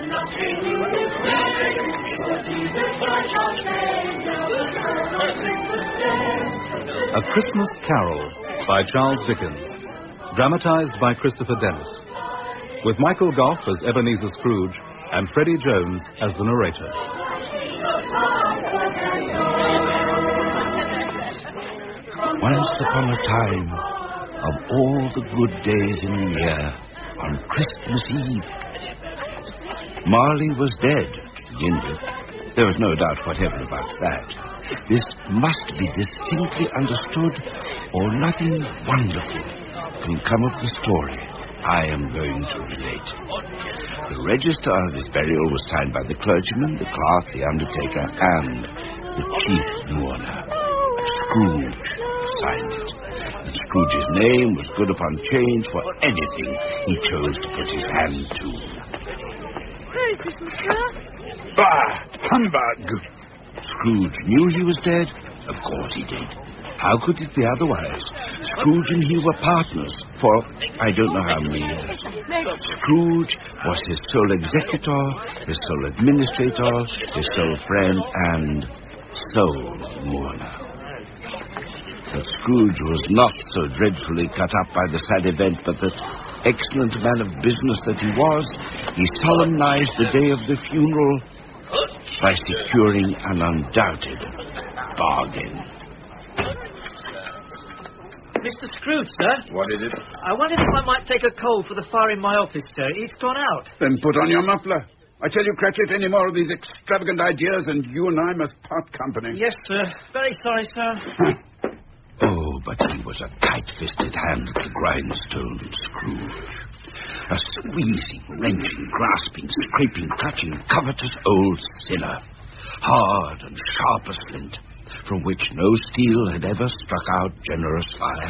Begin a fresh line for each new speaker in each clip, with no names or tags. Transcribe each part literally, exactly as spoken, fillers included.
A Christmas Carol by Charles Dickens, dramatized by Christopher Dennis, with Michael Gough as Ebenezer Scrooge and Freddie Jones as the narrator.
Once upon a time, of all the good days in the year, on Christmas Eve, Marley was dead, Ginger. There was no doubt whatever about that. This must be distinctly understood, or nothing wonderful can come of the story I am going to relate. The register of his burial was signed by the clergyman, the clerk, the undertaker, and the chief mourner. Scrooge signed it. And Scrooge's name was good upon change for anything he chose to put his hand to.
Merry Christmas, sir.
Bah! Humbug! Scrooge knew he was dead? Of course he did. How could it be otherwise? Scrooge and he were partners for I don't know how many years. Scrooge was his sole executor, his sole administrator, his sole friend, and sole mourner. But Scrooge was not so dreadfully cut up by the sad event, but that, excellent man of business that he was, he solemnized the day of the funeral by securing an undoubted bargain.
Mister Scrooge, sir.
What is it?
I wondered if I might take a coal for the fire in my office, sir. It's gone out.
Then put on your muffler. I tell you, Cratchit, any more of these extravagant ideas and you and I must part company.
Yes, sir. Very sorry, sir.
Oh, but he was a tight-fisted hand at the grindstone, Scrooge. A squeezing, wrenching, grasping, scraping, clutching, covetous old sinner. Hard and sharp as flint, from which no steel had ever struck out generous fire.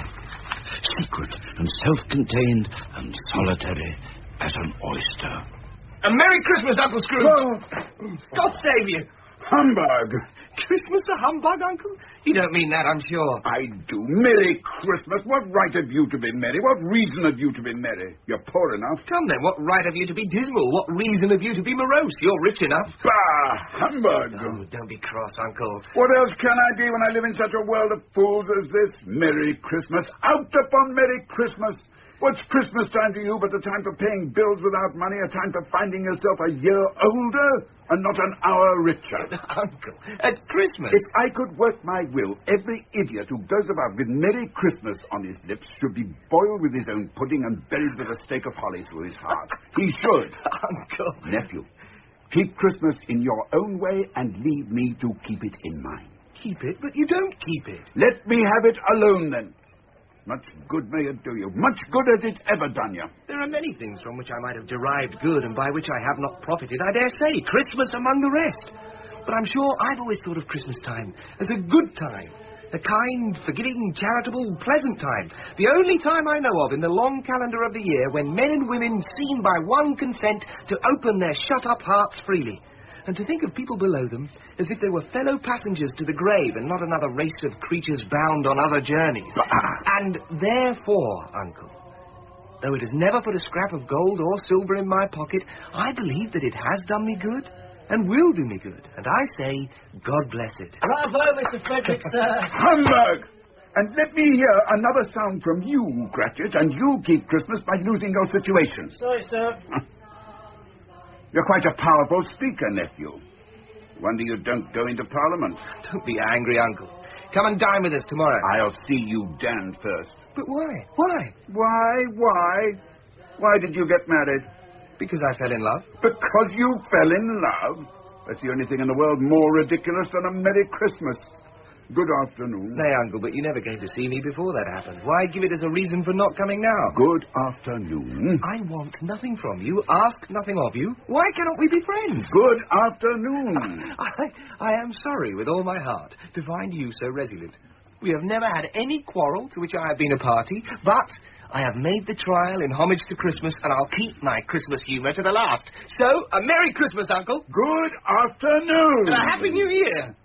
Secret and self-contained and solitary as an oyster.
A Merry Christmas, Uncle Scrooge! Oh. God save you!
Humbug!
Christmas a humbug, Uncle? You don't mean that, I'm sure.
I do. Merry Christmas. What right have you to be merry? What reason have you to be merry? You're poor enough.
Come then, what right have you to be dismal? What reason have you to be morose? You're rich enough.
Bah! Humbug!
Oh, don't be cross, Uncle.
What else can I be when I live in such a world of fools as this? Merry Christmas. Out upon Merry Christmas. What's Christmas time to you but the time for paying bills without money, a time for finding yourself a year older and not an hour richer?
Uncle, at Christmas?
If I could work my will, every idiot who goes about with Merry Christmas on his lips should be boiled with his own pudding and buried with a stake of holly through his heart. He should.
Uncle.
Nephew, keep Christmas in your own way and leave me to keep it in mine.
Keep it? But you don't keep it.
Let me have it alone, then. Much good may it do you. Much good has it ever done you.
There are many things from which I might have derived good and by which I have not profited, I dare say. Christmas among the rest. But I'm sure I've always thought of Christmas time as a good time. A kind, forgiving, charitable, pleasant time. The only time I know of in the long calendar of the year when men and women seem by one consent to open their shut-up hearts freely. And to think of people below them as if they were fellow passengers to the grave and not another race of creatures bound on other journeys. And therefore, Uncle, though it has never put a scrap of gold or silver in my pocket, I believe that it has done me good and will do me good. And I say, God bless it.
Bravo, Mister Frederick, sir.
Humbug! And let me hear another sound from you, Cratchit, and you keep Christmas by losing your situation.
Sorry, sir.
You're quite a powerful speaker, nephew. Wonder you don't go into Parliament.
Don't be angry, Uncle. Come and dine with us tomorrow.
I'll see you damned first.
But why? Why?
Why? Why? Why did you get married?
Because I fell in love.
Because you fell in love? That's the only thing in the world more ridiculous than a Merry Christmas. Good afternoon.
Nay, Uncle, but you never came to see me before that happened. Why give it as a reason for not coming now?
Good afternoon.
I want nothing from you, ask nothing of you. Why cannot we be friends?
Good afternoon.
I, I am sorry with all my heart to find you so resolute. We have never had any quarrel to which I have been a party, but I have made the trial in homage to Christmas, and I'll keep my Christmas humour to the last. So, a Merry Christmas, Uncle.
Good afternoon.
And a Happy New Year.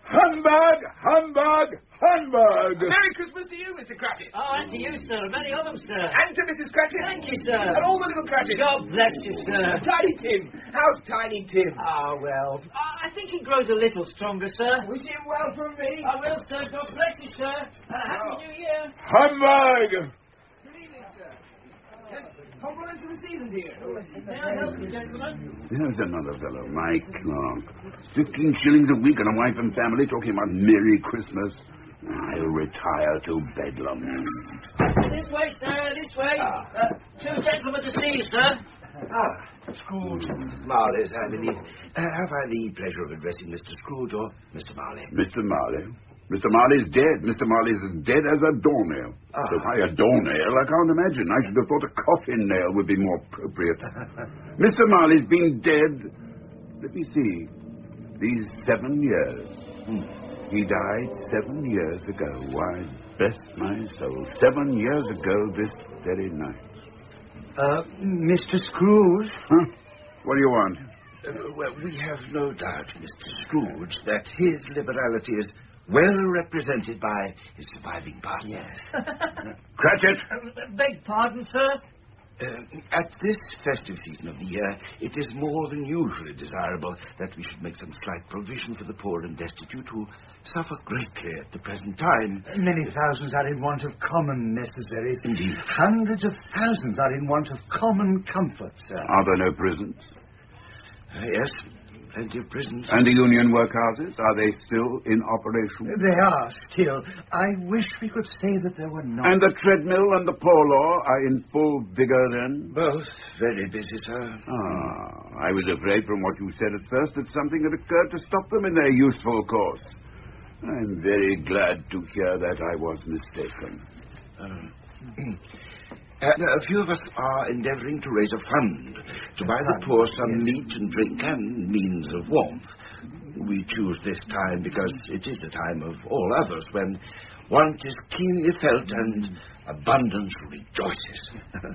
Humbug! Humbug! Humbug!
Merry Christmas to you, Mister Cratchit.
Oh, and to you, sir. Many of them, sir.
And to Missus Cratchit.
Thank you, sir.
And all the little Cratchits.
God bless you, sir.
Tiny Tim. How's Tiny Tim?
Ah, well. I I think he grows a little stronger, sir.
Wish him well from me.
I will, sir. God bless you, sir. Uh, Happy
Oh.
New Year.
Humbug!
Good evening, sir. Compliments of the season, dear.
May I help you, gentlemen?
There's another fellow, my clerk. Fifteen shillings a week and a wife and family talking about Merry Christmas. I'll retire to Bedlam.
This way, sir. This way. Uh, two gentlemen to see you, sir.
Ah, Scrooge. Marley's, I believe. Uh, have I the pleasure of addressing Mister Scrooge or Mister Marley?
Mister Marley. Mister Marley's dead. Mister Marley's as dead as a doornail.
Ah.
So why a doornail, I can't imagine. I should have thought a coffin nail would be more appropriate. Mister Marley's been dead, let me see, these seven years.
Hmm.
He died seven years ago. Why, bless my soul, seven years ago this very night.
Uh, Mister Scrooge?
Huh? What do you want?
Uh, well, we have no doubt, Mister Scrooge, that his liberality is well represented by his surviving partner. Yes.
Cratchit!
Uh, beg pardon, sir.
Uh, at this festive season of the year, it is more than usually desirable that we should make some slight provision for the poor and destitute who suffer greatly at the present time.
Many thousands are in want of common necessaries.
Indeed.
Hundreds of thousands are in want of common comfort, sir.
Are there no prisons?
Uh, yes, plenty of prisons.
And the union workhouses, are they still in operation?
They are still. I wish we could say that there were not.
And the treadmill and the poor law are in full vigor then?
Both very busy, sir.
Ah, I was afraid from what you said at first that something had occurred to stop them in their useful course. I'm very glad to hear that I was mistaken.
Um, Uh, a few of us are endeavouring to raise a fund to buy the poor some meat and drink and means of warmth. We choose this time because it is the time of all others when want is keenly felt and abundance rejoices.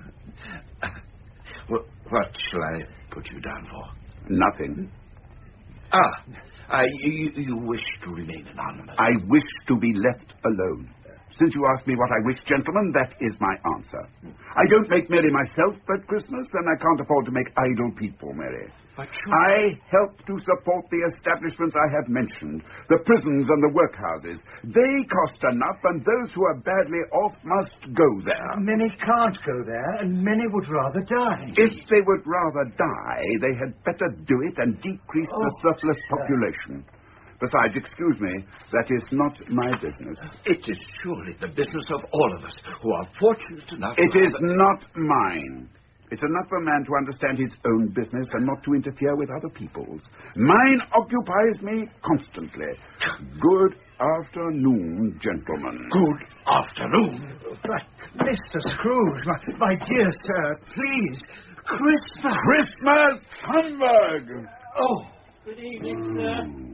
Well, what shall I put you down for?
Nothing.
Ah, I, you, you wish to remain anonymous.
I wish to be left alone. Since you ask me what I wish, gentlemen, that is my answer. I don't make merry myself at Christmas, and I can't afford to make idle people merry.
But sure.
I help to support the establishments I have mentioned, the prisons and the workhouses. They cost enough, and those who are badly off must go there.
Many can't go there, and many would rather die.
If they would rather die, they had better do it and decrease the
Oh,
surplus
sir.
population. Besides, excuse me, that is not my business.
It is surely the business of all of us who are fortunate enough...
It
to
is
have-
not mine. It's enough for a man to understand his own business and not to interfere with other people's. Mine occupies me constantly. Good afternoon, gentlemen.
Good afternoon.
But, Mister Scrooge, my, my dear sir, please, Christmas.
Christmas humbug!
Oh,
Good evening, sir.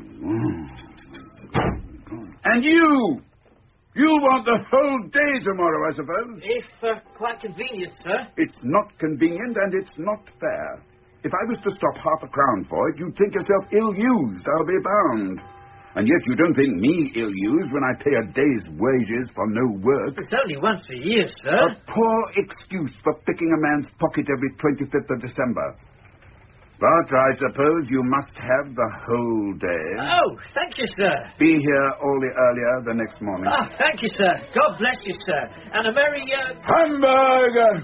And you! You want the whole day tomorrow, I suppose?
If uh, quite convenient, sir.
It's not convenient and it's not fair. If I was to stop half a crown for it, you'd think yourself ill-used, I'll be bound. And yet you don't think me ill-used when I pay a day's wages for no work.
It's only once a year,
A
sir.
poor excuse for picking a man's pocket every twenty-fifth of December. But I suppose you must have the whole day.
Oh, thank you, sir.
Be here all the earlier the next morning.
Ah, thank you, sir. God bless you, sir. And a merry, uh...
Hamburger!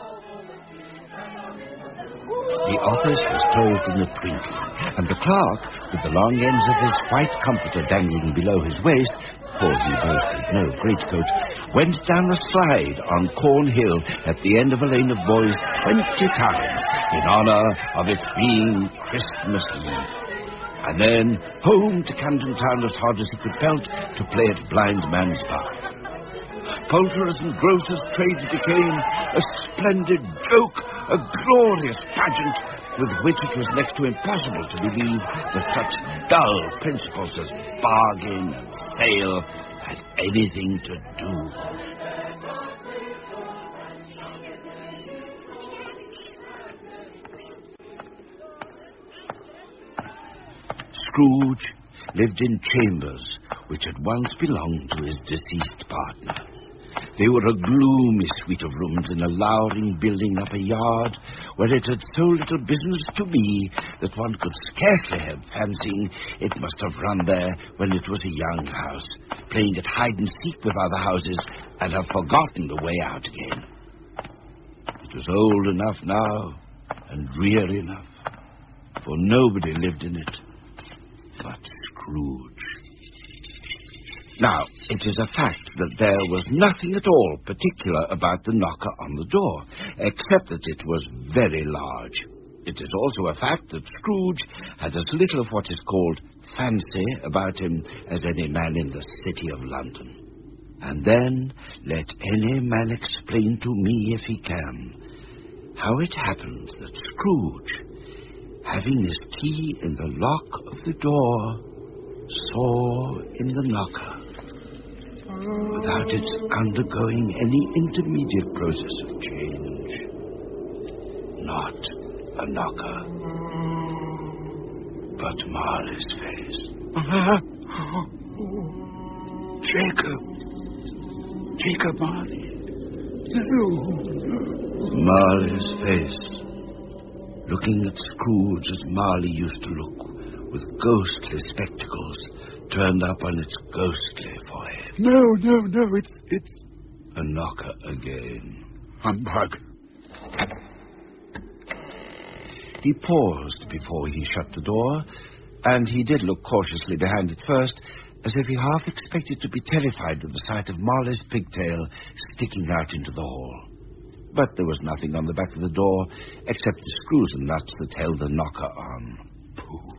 The office was closed in a twinkling, and the clerk, with the long ends of his white comforter dangling below his waist, for he boasted no greatcoat, went down a slide on Cornhill at the end of a lane of boys twenty times in honour of it being Christmas Eve. And then home to Camden Town as hard as he could pelt to play at blind man's buff. Poulterers and grocers' trade became a splendid joke, a glorious pageant with which it was next to impossible to believe that such dull principles as bargain and sale had anything to do. Scrooge lived in chambers which had once belonged to his deceased partner. They were a gloomy suite of rooms in a lowering building up a yard where it had so little business to be that one could scarcely help fancying it must have run there when it was a young house, playing at hide-and-seek with other houses and have forgotten the way out again. It was old enough now and dreary enough, for nobody lived in it but Scrooge. Now, it is a fact that there was nothing at all particular about the knocker on the door, except that it was very large. It is also a fact that Scrooge had as little of what is called fancy about him as any man in the city of London. And then let any man explain to me, if he can, how it happened that Scrooge, having his key in the lock of the door, saw in the knocker, without its undergoing any intermediate process of change, not a knocker, but Marley's face.
Jacob. Jacob Marley. No.
Marley's face, looking at Scrooge as Marley used to look, with ghostly spectacles turned up on its ghostly forehead.
No, no, no, it's... it's...
A knocker again.
Humbug.
He paused before he shut the door, and he did look cautiously behind it first, as if he half expected to be terrified at the sight of Marley's pigtail sticking out into the hall. But there was nothing on the back of the door except the screws and nuts that held the knocker on. Pooh.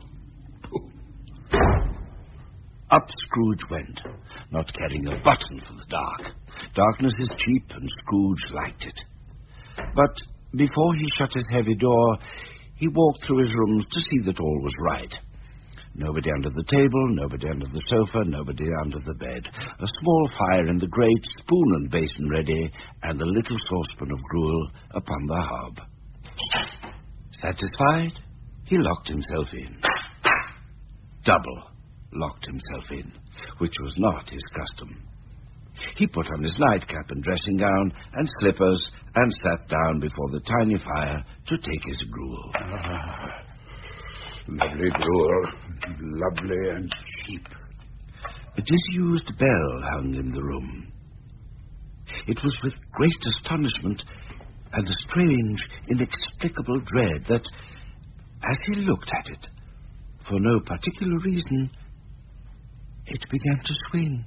Up Scrooge went, not carrying a button for the dark. Darkness is cheap, and Scrooge liked it. But before he shut his heavy door, he walked through his rooms to see that all was right. Nobody under the table, nobody under the sofa, nobody under the bed. A small fire in the grate, spoon and basin ready, and a little saucepan of gruel upon the hob. Satisfied, he locked himself in. Double locked himself in, which was not his custom. He put on his nightcap and dressing gown and slippers and sat down before the tiny fire to take his gruel.
Ah, lovely gruel, lovely and cheap.
A disused bell hung in the room. It was with great astonishment and a strange, inexplicable dread that, as he looked at it, for no particular reason, it began to swing.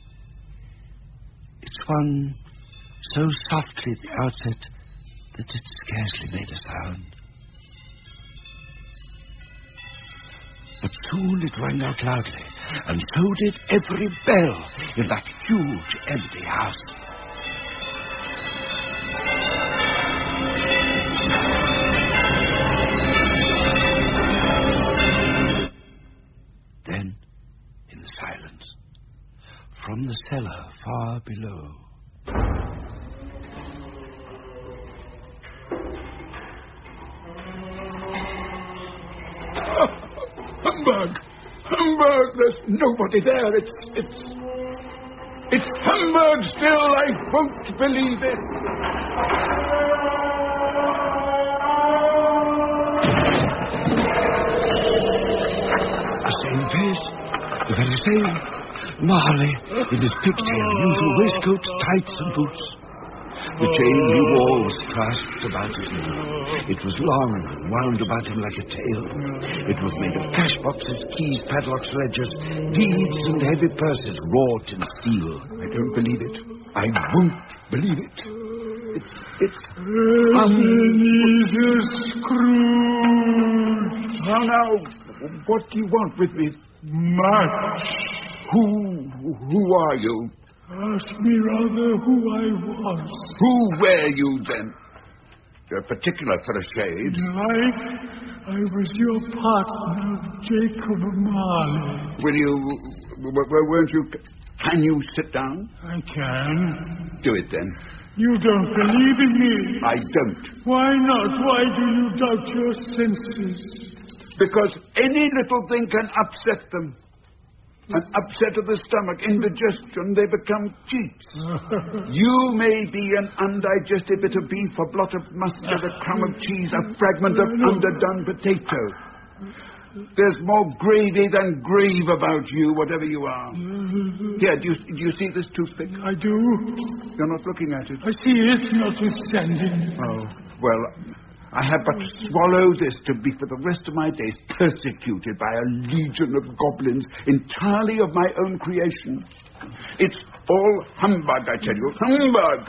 It swung so softly at the outset that it scarcely made a sound. But soon it rang out loudly, and so did every bell in that huge empty house. Then, in silence, from the cellar far below,
Humbug! Humbug! There's nobody there. It's... it's... It's humbug still. I won't believe it.
The same face, the very same. Marley, in his pigtail, usual waistcoat, tights and boots. The chain he wore was clasped about his knee. It was long and wound about him like a tail. It was made of cash boxes, keys, padlocks, ledgers, deeds, and heavy purses wrought in steel.
I don't believe it. I won't believe it. It's... it's... Ebenezer Scrooge! Now, now, what do you want with me?
Much.
Who... who are you?
Ask me rather who I was.
Who were you, then? You're particular for a shade.
Like I was your partner, Jacob Marley.
Will you... w- w- weren't you... Can you sit down?
I can.
Do it, then.
You don't believe in me.
I don't.
Why not? Why do you doubt your senses?
Because any little thing can upset them. An upset of the stomach, indigestion, they become cheats. You may be an undigested bit of beef, a blot of mustard, a crumb of cheese, a fragment of underdone potato. There's more gravy than grave about you, whatever you are. Here, do you, do you see this toothpick?
I do.
You're not looking at it.
I see it, notwithstanding.
Oh, well, I have but to swallow this to be for the rest of my days persecuted by a legion of goblins entirely of my own creation. It's all humbug, I tell you. Humbug!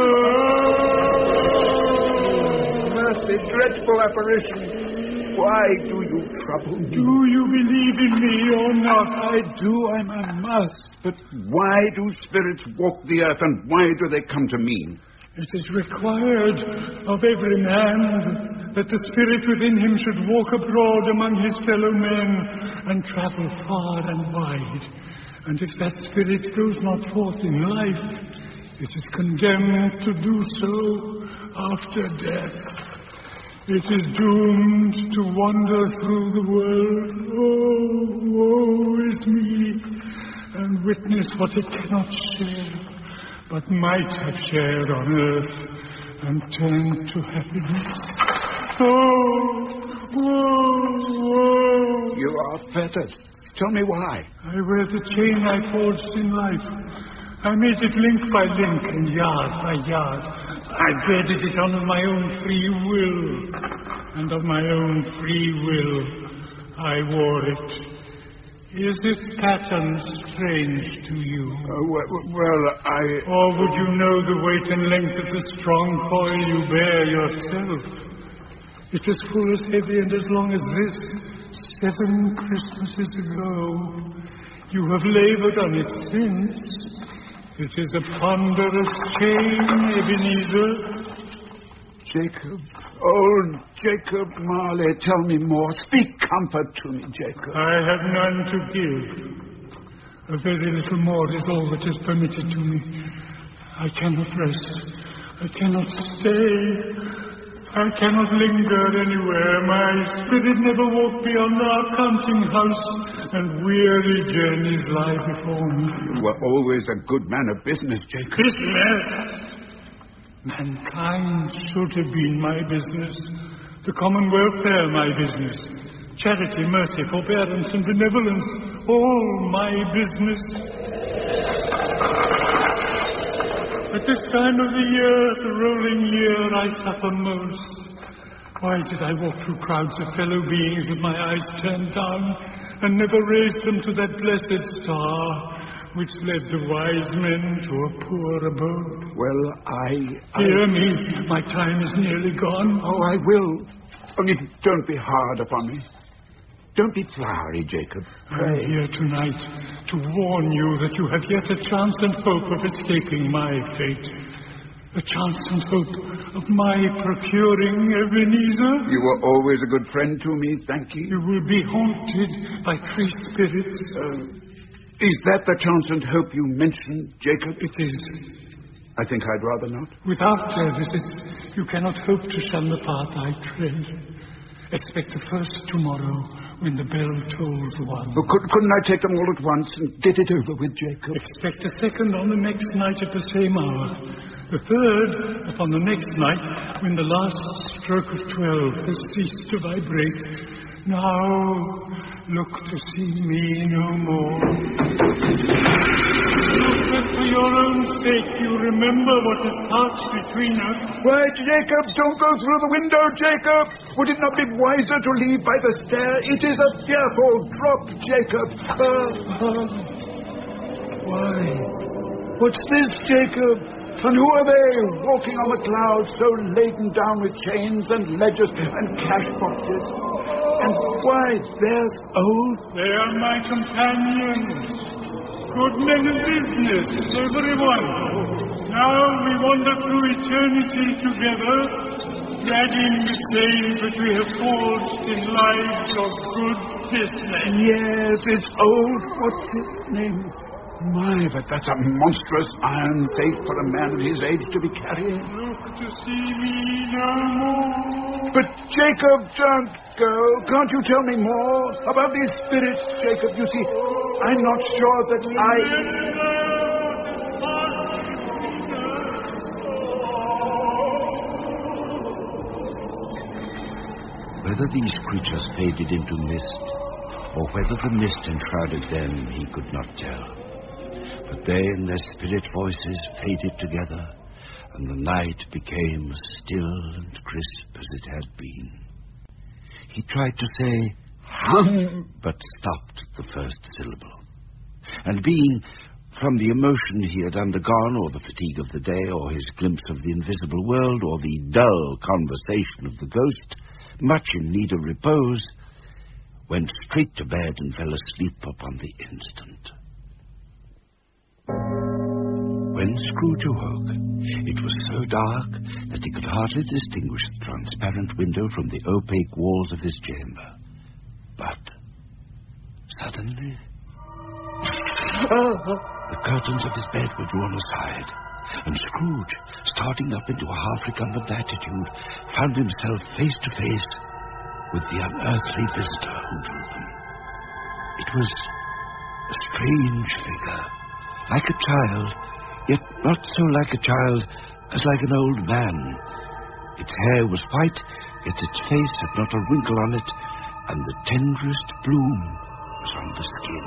Humbug! Mercy, dreadful apparition. Why do you trouble me?
Do you believe in me or not?
I do, I must. But why do spirits walk the earth, and why do they come to me?
It is required of every man that the spirit within him should walk abroad among his fellow men and travel far and wide. And if that spirit goes not forth in life, it is condemned to do so after death. It is doomed to wander through the world. Oh, woe is me, and witness what it cannot share, but might have shared on earth and turned to happiness. Oh, woe, woe.
You are fettered. Tell me why.
I wear the chain I forged in life. I made it link by link and yard by yard. I girded it on of my own free will, and of my own free will I wore it. Is its pattern strange to you?
Uh, well, well, I...
Or would you know the weight and length of the strong coil you bear yourself? It is full as heavy and as long as this, seven Christmases ago. You have labored on it since. It is a ponderous chain, Ebenezer.
Jacob, old Jacob Marley, tell me more. Speak comfort to me, Jacob.
I have none to give. A very little more is all that is permitted to me. I cannot rest. I cannot stay. I cannot linger anywhere. My spirit never walked beyond our counting house, and weary journeys lie before me.
You were always a good man of business, Jacob.
Business? Mankind should have been my business. The common welfare my business. Charity, mercy, forbearance, and benevolence, all my business. At this time of the year, the rolling year, I suffer most. Why did I walk through crowds of fellow beings with my eyes turned down and never raised them to that blessed star which led the wise men to a poor abode?
Well, I... I...
Hear me, my time is nearly gone.
Oh, I will. Only don't be hard upon me. Don't be flowery, Jacob.
I'm here tonight to warn you that you have yet a chance and hope of escaping my fate. A chance and hope of my procuring Ebenezer.
You were always a good friend to me, thank you.
You will be haunted by three spirits.
Uh, is that the chance and hope you mentioned, Jacob?
It is.
I think I'd rather not.
Without their visits, you cannot hope to shun the path I tread. Expect the first tomorrow, when the bell tolls one.
But could, couldn't I take them all at once and get it over with, Jacob?
Expect a second on the next night at the same hour. The third upon the next night, when the last stroke of twelve has ceased to vibrate. Now, look to see me no more. Look that for your own sake you remember what has passed between us.
Why, Jacob, don't go through the window, Jacob! Would it not be wiser to leave by the stair? It is a fearful drop, Jacob. Uh, uh. Why? What's this, Jacob? And who are they, walking on the clouds, so laden down with chains and ledgers and cash boxes? And why, there's old...
They are my companions. Good men of business, everyone. Now we wander through eternity together, dragging the chains that we have forged in lives of good business.
Yes, it's old... What's his name? My, but that's a monstrous iron faith for a man of his age to be carrying.
Look to see me no more.
But Jacob, don't go. Can't you tell me more about these spirits, Jacob? You see, I'm not sure that I...
Whether these creatures faded into mist, or whether the mist enshrouded them, he could not tell. But they and their spirit voices faded together, and the night became still and crisp as it had been. He tried to say, hum, but stopped at the first syllable. And being, from the emotion he had undergone, or the fatigue of the day, or his glimpse of the invisible world, or the dull conversation of the ghost, much in need of repose, went straight to bed and fell asleep upon the instant. When Scrooge awoke, it was so dark that he could hardly distinguish the transparent window from the opaque walls of his chamber. But suddenly, the curtains of his bed were drawn aside, and Scrooge, starting up into a half-recumbent attitude, found himself face to face with the unearthly visitor who drew them. It was a strange figure, like a child, yet not so like a child as like an old man. Its hair was white, yet its face had not a wrinkle on it, and the tenderest bloom was on the skin.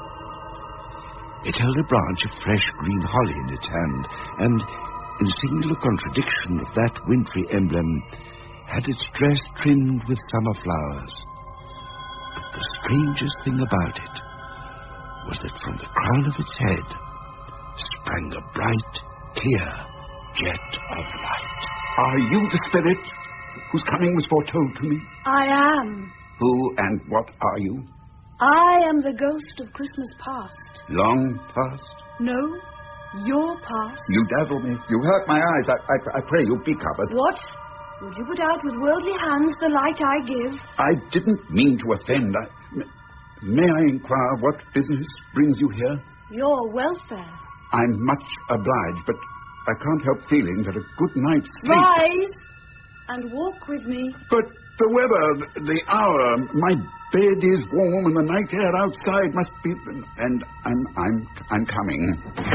It held a branch of fresh green holly in its hand, and, in singular contradiction of that wintry emblem, had its dress trimmed with summer flowers. But the strangest thing about it was that from the crown of its head sprang a bright, clear jet of light.
Are you the spirit whose coming was foretold to me?
I am.
Who and what are you?
I am the ghost of Christmas past.
Long past?
No, your past.
You dazzle me. You hurt my eyes. I, I, I pray you be covered.
What? Would you put out with worldly hands the light I give?
I didn't mean to offend. I, may I inquire what business brings you here?
Your welfare.
I'm much obliged, but I can't help feeling that a good night's sleep...
Rise and walk with me.
But the weather, the hour, my bed is warm and the night air outside must be... And I'm, I'm, I'm coming.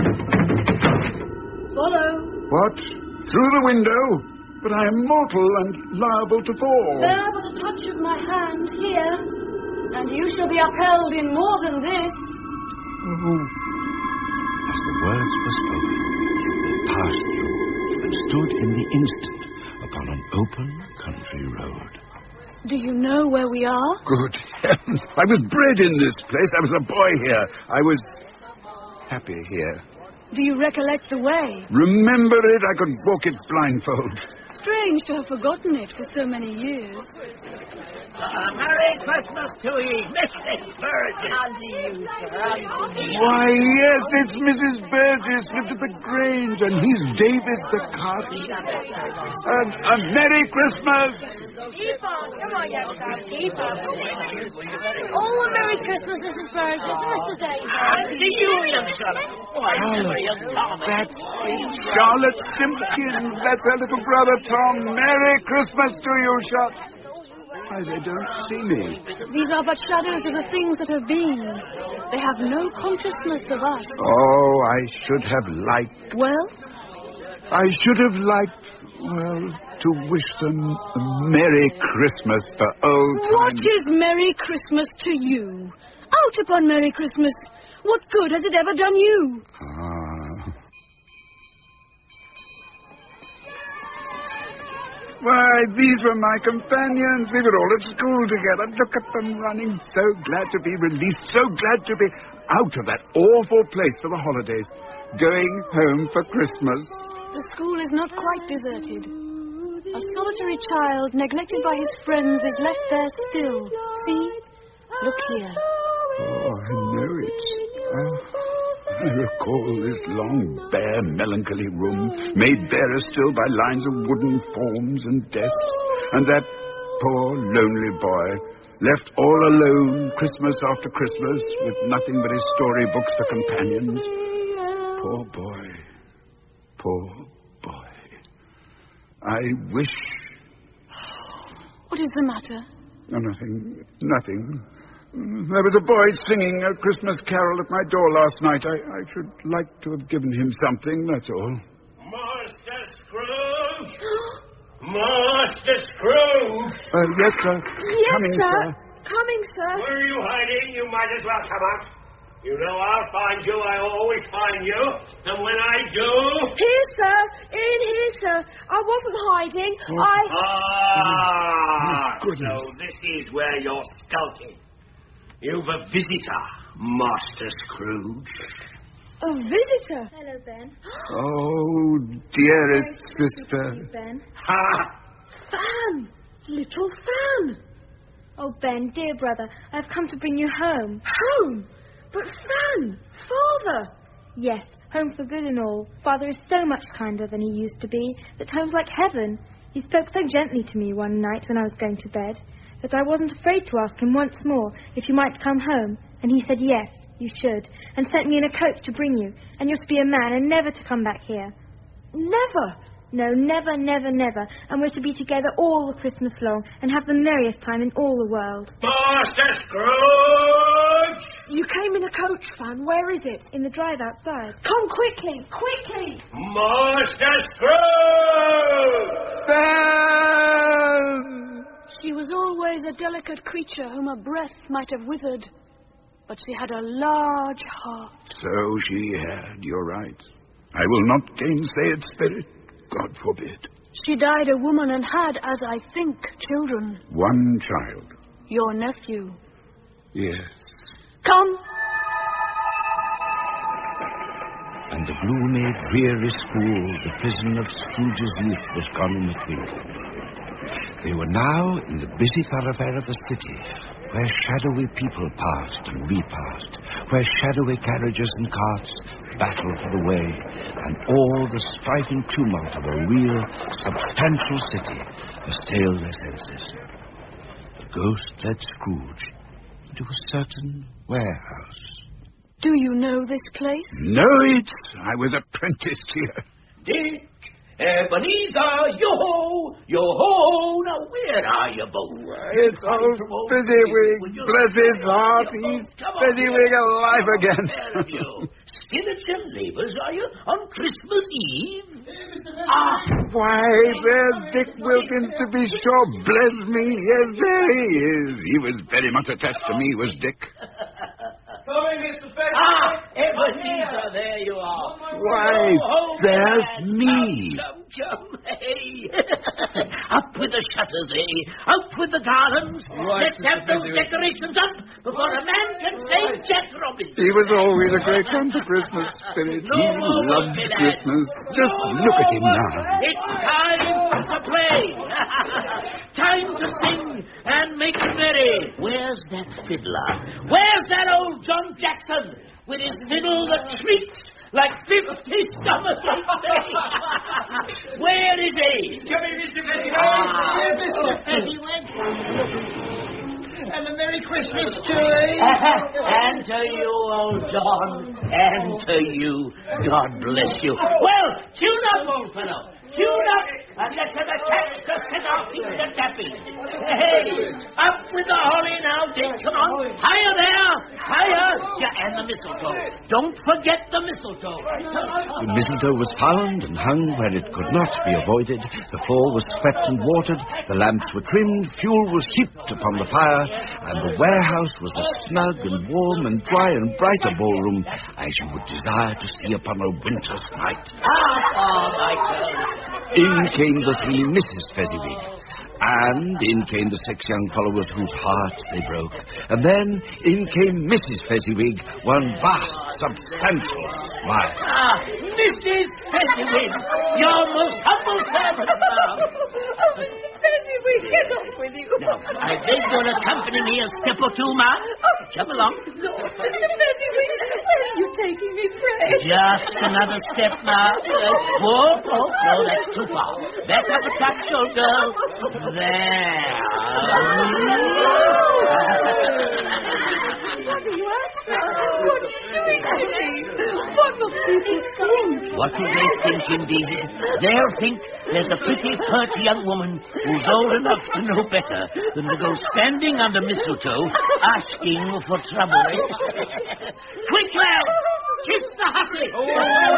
Follow.
What? Through the window? But I am mortal and liable to fall.
Bear but a touch of my hand here, and you shall be upheld in more than this.
Oh. As the words were spoken, they passed through and stood in the instant upon an open country road.
Do you know where we are?
Good heavens! I was bred in this place. I was a boy here. I was happy here.
Do you recollect the way?
Remember it? I could walk it blindfold.
Strange to have forgotten it for so many years.
Uh, Merry Christmas to ye, Missus Burgess. How do you, sir?
Why, yes, it's Missus Burgess, lived at the Grange, and he's David the carpenter. And a Merry Christmas!
Keep on, come on, young sir, keep on. Oh, a Merry Christmas, Missus Burgess, Mister David.
And to you, young Charlotte. Why,
Charlotte,
young Tommy.
That's Charlotte Simpkins. That's her little brother, Tom. Merry Christmas to you, Charlotte. Why, they don't see me.
These are but shadows of the things that have been. They have no consciousness of us.
Oh, I should have liked...
Well?
I should have liked, well, to wish them a Merry Christmas for old times.
What is Merry Christmas to you? Out upon Merry Christmas. What good has it ever done you?
Ah. Why, these were my companions. We were all at school together. Look at them running. So glad to be released. So glad to be out of that awful place for the holidays. Going home for Christmas.
The school is not quite deserted. A solitary child, neglected by his friends, is left there still. See? Look here.
Oh, I know it. Oh, I recall this long, bare, melancholy room, made barer still by lines of wooden forms and desks, and that poor, lonely boy, Left all alone, Christmas after Christmas, with nothing but his storybooks for companions. Poor boy. Poor boy. I wish...
What is the matter?
No, nothing. Nothing. There was a boy singing a Christmas carol at my door last night. I, I should like to have given him something, that's all.
Master Scrooge! Master Scrooge!
Uh, yes, sir.
Yes,
Coming,
sir.
sir.
Coming, sir.
Where are you hiding? You might as well come out. You know I'll find you. I always find you. And when I do...
Here, sir. In here, sir. I wasn't hiding.
Oh.
I...
Ah,
goodness.
so this is where you're skulking. You've a visitor, Master Scrooge.
A visitor?
Hello, Ben.
Oh, dearest sister.
Ben.
Ha!
Fan. Little Fan.
Oh, Ben, dear brother, I've come to bring you home.
Home? But Fan, Father.
Yes, home for good and all. Father is so much kinder than he used to be that home's like heaven. He spoke so gently to me one night when I was going to bed that I wasn't afraid to ask him once more if you might come home. And he said yes, you should, and sent me in a coach to bring you, and you're to be a man and never to come back here.
Never.
No, never, never, never. And we're to be together all the Christmas long and have the merriest time in all the world.
Master Scrooge!
You came in a coach, Fan. Where is it?
In the drive outside.
Come quickly, quickly.
Master Scrooge!
Fan!
She was always a delicate creature whom a breath might have withered. But she had a large heart.
So she had, you're right. I will not gainsay it, Spirit. God forbid.
She died a woman and had, as I think, children.
One child.
Your nephew.
Yes.
Come.
And the gloomy, dreary school, the prison of Scrooge's youth, was gone in a twinkling. They were now in the busy thoroughfare of the city, where shadowy people passed and repassed, where shadowy carriages and carts battled for the way, and all the strife and tumult of a real, substantial city assailed their senses. The ghost led Scrooge into a certain warehouse.
Do you know this place?
Know it? I was apprenticed here.
Dick, Ebenezer, yo-ho, yo-ho. Now, where are you both?
It's old Fezziwig. Bless his heart. He's Fezziwig alive again.
Still at your labours, are you, on Christmas Eve? Ah,
why, there's Dick Wilkins, to be sure. Bless me. Yes, there he is. He was very much attached to me, was Dick.
Coming, Mister Fezziwig.
Ah, Ebenezer, there you are.
Why, there's me.
Chum, chum, hey. Up with the shutters, eh? Up with the garlands.
Right,
Let's have those
Fezziwig.
decorations up before a man can say Jack Robinson.
He was always a great one for Christmas, Spirit.
No
He
more
loved
work, lad.
Christmas. Just
No
look at him
more
now.
work. It's time to play. Time to sing and make merry. Where's that fiddler? Where's that old John Jackson with his fiddle that shrieks like fifty stomach aches? Where is he?
Come in, Mister Fezziwig.
Ah.
Dear Mister Fezziwig. And a Merry Christmas to you.
And to you, old John. And to you. God bless you. Well, tune up, old fellow. Tune up, and let's have a catch to set our feet a tapping. Hey, up with the holly now, Dick. Come on. Higher there. Higher. Yeah, and the mistletoe. Don't forget the mistletoe.
The mistletoe was found and hung where it could not be avoided. The floor was swept and watered. The lamps were trimmed. Fuel was heaped upon the fire. And the warehouse was a snug and warm and dry and bright a ballroom as you would desire to see upon a winter's night.
Ah, oh, Michael.
In came the three Missus Fezziwig, and in came the six young followers whose hearts they broke. And then in came Missus Fezziwig, one vast, substantial smile.
Ah, Missus Fezziwig, your most humble servant, ma'am.
Oh, Mister Fezziwig, get off with you.
Now, I beg you'll accompany me a step or two, ma'am. Come along.
No, Mister Fezziwig, where are you taking me, pray?
Just another step, ma'am. Uh, whoa, oh, no, that's too far. Back up a touch, old girl. There.
What are you doing to me? What will people think?
What will they think, indeed? They'll think there's a pretty, pert young woman who's old enough to know better than to go standing under mistletoe asking for trouble. Quick, lad! Kiss the hussy! Oh,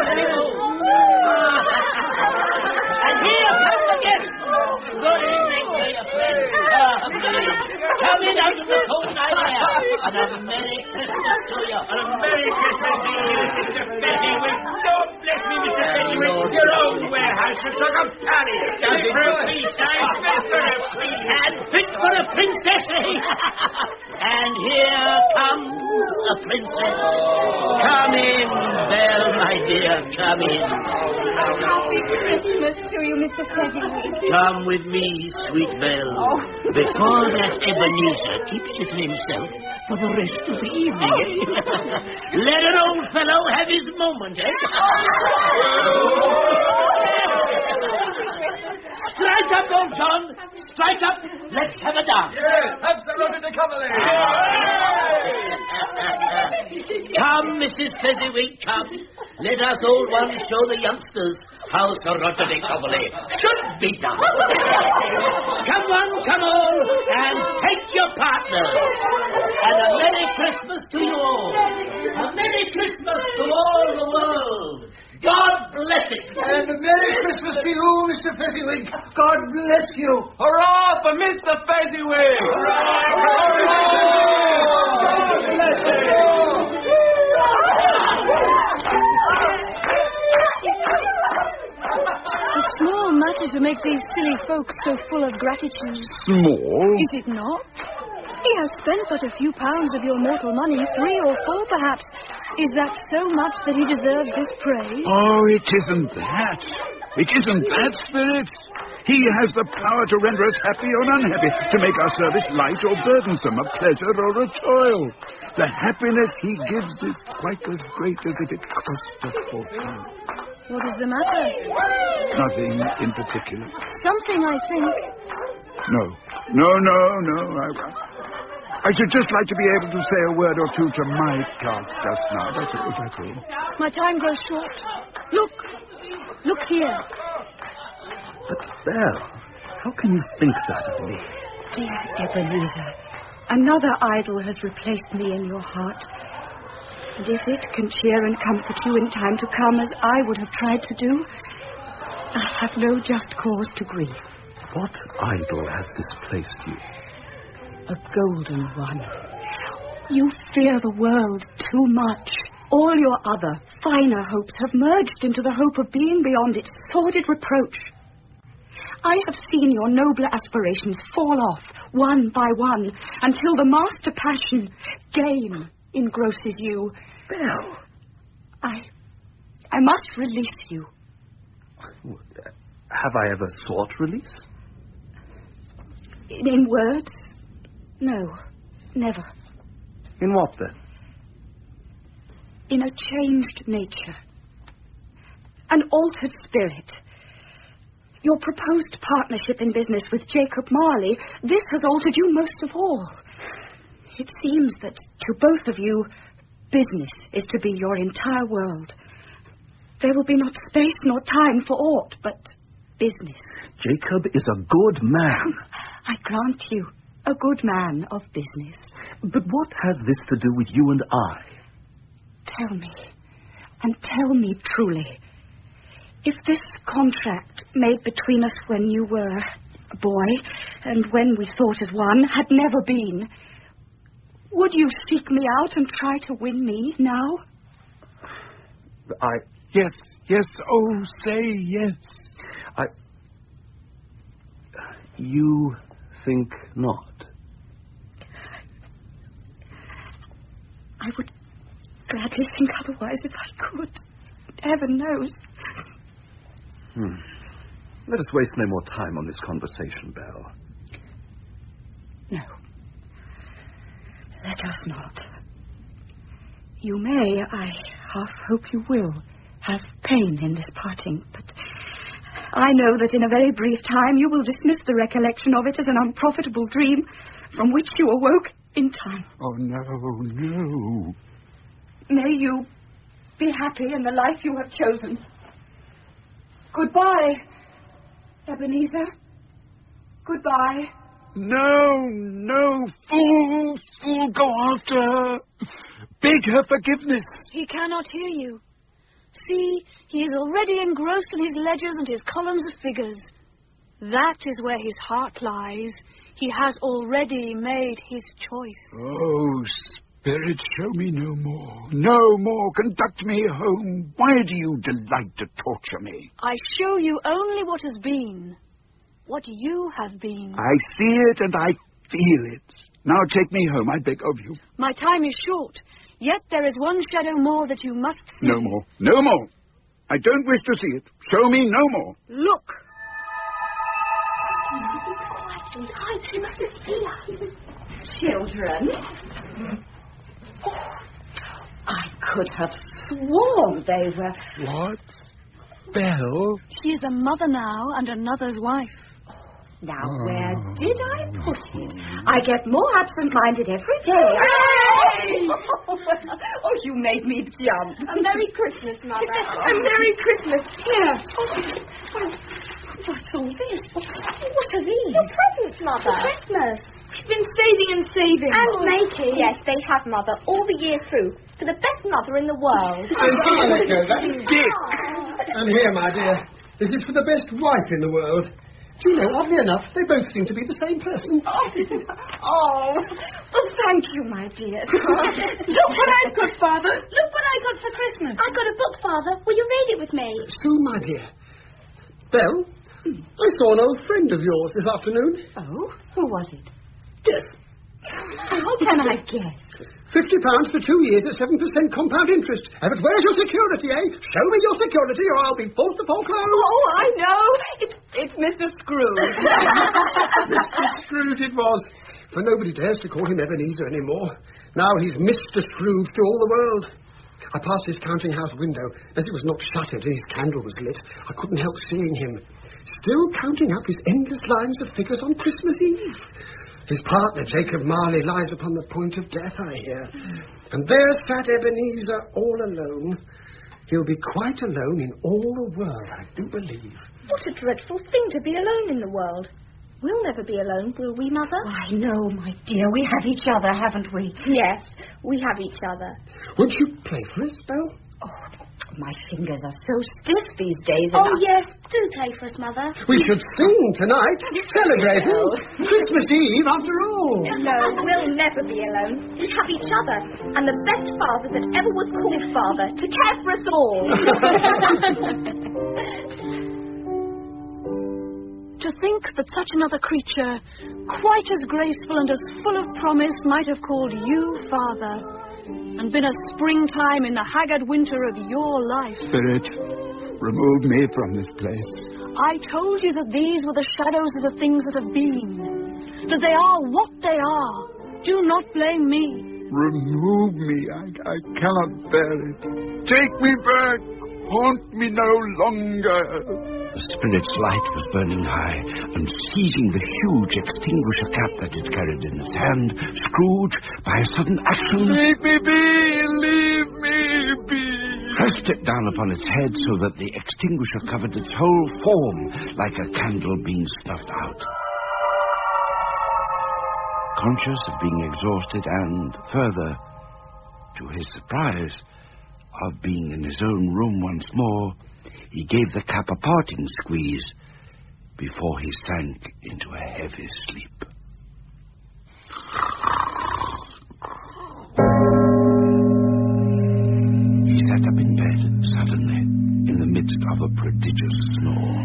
and here comes again! Good evening, dear friend. Come in out of the cold night air. And a Merry Christmas to you.
And a Merry Christmas to you, Mister Fezziwig. Don't bless me, Mister Fezziwig. Your own warehouse looks like a palace. Fit for a feast, eh? Fit for a feast.
And fit for a princess, eh? And here comes a princess. Come in, Belle, my dear, come in.
Happy Christmas to you, Mister Fezziwig.
Come with me, sweet Belle.
Oh.
Before that Ebenezer keeps you to himself for the rest of the evening, eh? Let an old fellow have his moment, eh? Strike up, old John. Strike up. Let's have a dance.
Yes, have the road to Cumberland.
Come, Missus Fezziwig, come. Let us old ones show the youngsters how Sir Roger de Coverley should be done. Come one, come all, and take your partner. And a Merry Christmas to you all. A Merry Christmas to all the world. God bless it.
And a Merry Christmas to you, Mister Fezziwig. God bless you.
Hurrah for Mister Fezziwig. Hurrah! God bless you.
A small matter to make these silly folks so full of gratitude.
Small?
Is it not? He has spent but a few pounds of your mortal money, three or four perhaps. Is that so much that he deserves this praise?
Oh, it isn't that. It isn't that, Spirit. He has the power to render us happy or unhappy, to make our service light or burdensome, a pleasure or a toil. The happiness he gives is quite as great as if it cost a fortune.
What is the matter?
Nothing in particular.
Something, I think.
No. No, no, no. I, I should just like to be able to say a word or two to my class just now. That's all, that's all.
My time grows short. Look. Look here.
But, Belle, how can you think that of me?
Dear Ebenezer, another idol has replaced me in your heart. And if it can cheer and comfort you in time to come, as I would have tried to do, I have no just cause to grieve.
What idol has displaced you?
A golden one. You fear the world too much. All your other, finer hopes have merged into the hope of being beyond its sordid reproach. I have seen your nobler aspirations fall off, one by one, until the master passion, gain, engrosses you.
Belle!
I... I must release you.
Have I ever sought release?
In, in words? No, never.
In what, then?
In a changed nature. An altered spirit. Your proposed partnership in business with Jacob Marley, this has altered you most of all. It seems that to both of you, business is to be your entire world. There will be not space nor time for aught but business.
Jacob is a good man.
I grant you, a good man of business.
But what has this to do with you and I?
Tell me, and tell me truly, if this contract made between us when you were a boy and when we thought as one had never been, would you seek me out and try to win me now?
I...
Yes, yes, oh, say yes.
I... You think not?
I would gladly think otherwise if I could. Heaven knows.
Hmm. Let us waste no more time on this conversation, Belle.
No. Let us not. You may, I half hope you will, have pain in this parting, but I know that in a very brief time you will dismiss the recollection of it as an unprofitable dream from which you awoke in time.
Oh, no, no.
May you be happy in the life you have chosen. Goodbye, Ebenezer. Goodbye.
No, no, fool, fool, go after her. Beg her forgiveness.
He cannot hear you. See, he is already engrossed in his ledgers and his columns of figures. That is where his heart lies. He has already made his choice.
Oh, Spirit, show me no more. No more. Conduct me home. Why do you delight to torture me?
I show you only what has been. What you have been.
I see it and I feel it. Now take me home, I beg of you.
My time is short. Yet there is one shadow more that you must see.
No more. No more. I don't wish to see it. Show me no more.
Look.
Children. Oh, I could have sworn they were...
What? Belle?
She is a mother now and another's wife.
Now, where did I put it? I get more absent-minded every day.
Hooray!
Oh, you made me jump.
A Merry Christmas, Mother.
A Merry Christmas. Here. Oh, what's all this? What are these?
Your presents, Mother.
For Christmas.
We've been saving and saving.
And making.
Yes, they have, Mother, all the year through. For the best mother in the world.
And Violet, go, that's
Dick.
And here, my dear, this is for the best wife in the world. Do you know, oddly enough, they both seem to be the same person.
Oh, well, thank you, my dear.
Look what I've got, Father. Look what I got for Christmas. I got a book, Father. Will you read it with me?
Sue, my dear. Belle, I saw an old friend of yours this afternoon.
Oh? Who was it?
Yes.
How can I guess?
Fifty pounds for two years at seven percent compound interest. But where's your security, eh? Show me your security or I'll be forced to foreclose.
Oh, I know. It's, it's Mister Scrooge.
Mister Scrooge it was. For nobody dares to call him Ebenezer anymore. Now he's Mister Scrooge to all the world. I passed his counting house window. As it was not shuttered and his candle was lit, I couldn't help seeing him. Still counting up his endless lines of figures on Christmas Eve. His partner, Jacob Marley, lies upon the point of death, I hear. And there sat Ebenezer all alone. He'll be quite alone in all the world, I do believe.
What a dreadful thing to be alone in the world. We'll never be alone, will we, Mother?
I know, my dear. We have each other, haven't we?
Yes, we have each other.
Won't you play for us, Belle?
Oh, my fingers are so stiff these days.
Oh,
I...
yes, do play for us, Mother.
We should sing tonight, celebrating Christmas Eve after all.
No, we'll never be alone. We have each other, and the best father that ever was called father, to care for us all.
To think that such another creature, quite as graceful and as full of promise, might have called you father, and been a springtime in the haggard winter of your life.
Spirit, remove me from this place.
I told you that these were the shadows of the things that have been, that they are what they are. Do not blame me.
Remove me. I, I cannot bear it. Take me back. Haunt me no longer.
The spirit's light was burning high, and seizing the huge extinguisher cap that it carried in its hand, Scrooge, by a sudden action...
Leave me be! Leave me be!
...pressed it down upon its head so that the extinguisher covered its whole form like a candle being snuffed out. Conscious of being exhausted and, further, to his surprise, of being in his own room once more, he gave the cap a parting squeeze before he sank into a heavy sleep. He sat up in bed suddenly, in the midst of a prodigious snore.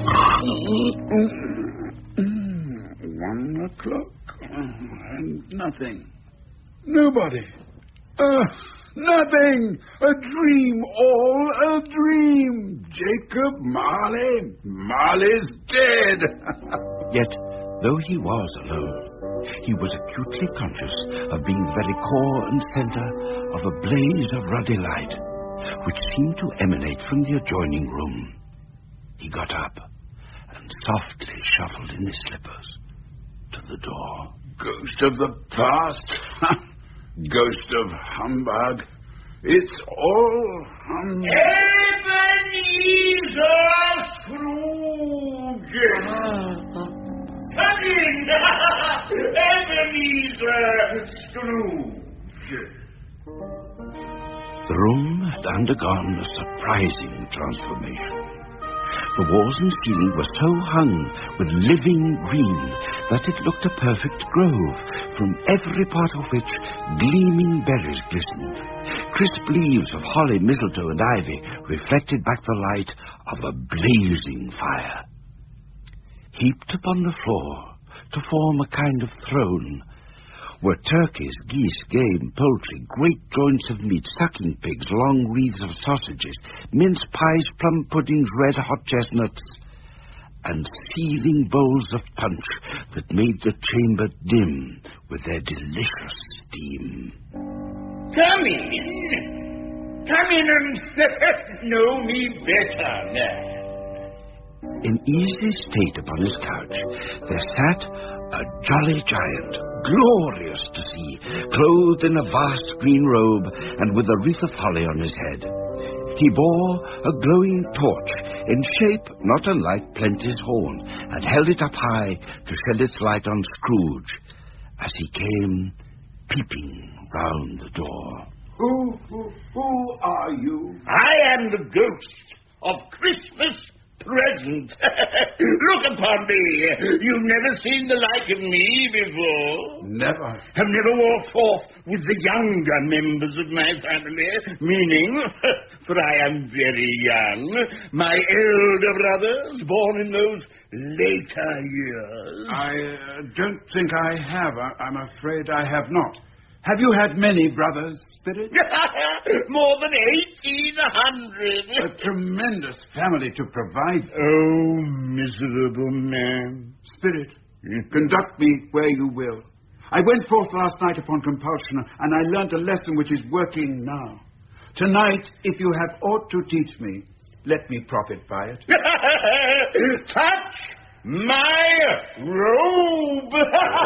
One o'clock, and nothing. Nobody. Uh, nothing. A dream, all a dream. Jacob Marley. Marley's dead.
Yet, though he was alone, he was acutely conscious of being the very core and center of a blaze of ruddy light, which seemed to emanate from the adjoining room. He got up and softly shuffled in his slippers to the door.
Ghost of the past. Ghost of humbug. It's all humbug.
Ebenezer Scrooge! Come in! Ebenezer Scrooge!
The room had undergone a surprising transformation. The walls and ceiling were so hung with living green that it looked a perfect grove, from every part of which gleaming berries glistened. Crisp leaves of holly, mistletoe, and ivy reflected back the light of a blazing fire. Heaped upon the floor to form a kind of throne were turkeys, geese, game, poultry, great joints of meat, sucking pigs, long wreaths of sausages, mince pies, plum puddings, red-hot chestnuts, and seething bowls of punch that made the chamber dim with their delicious steam.
Come in. Come in and know me better now.
In easy state upon his couch, there sat a jolly giant, glorious to see, clothed in a vast green robe and with a wreath of holly on his head. He bore a glowing torch, in shape not unlike Plenty's horn, and held it up high to shed its light on Scrooge as he came peeping round the door.
Who, who, who are you?
I am the ghost of Christmas present. Look upon me. You've never seen the like of me before.
Never.
Have never walked forth with the younger members of my family, meaning, for I am very young, my elder brothers, born in those later years.
I uh, don't think I have. I, I'm afraid I have not. Have you had many brothers, Spirit?
More than eighteen hundred.
A tremendous family to provide.
Oh, miserable man.
Spirit, conduct me where you will. I went forth last night upon compulsion, and I learned a lesson which is working now. Tonight, if you have aught to teach me, let me profit by it.
Touch my robe!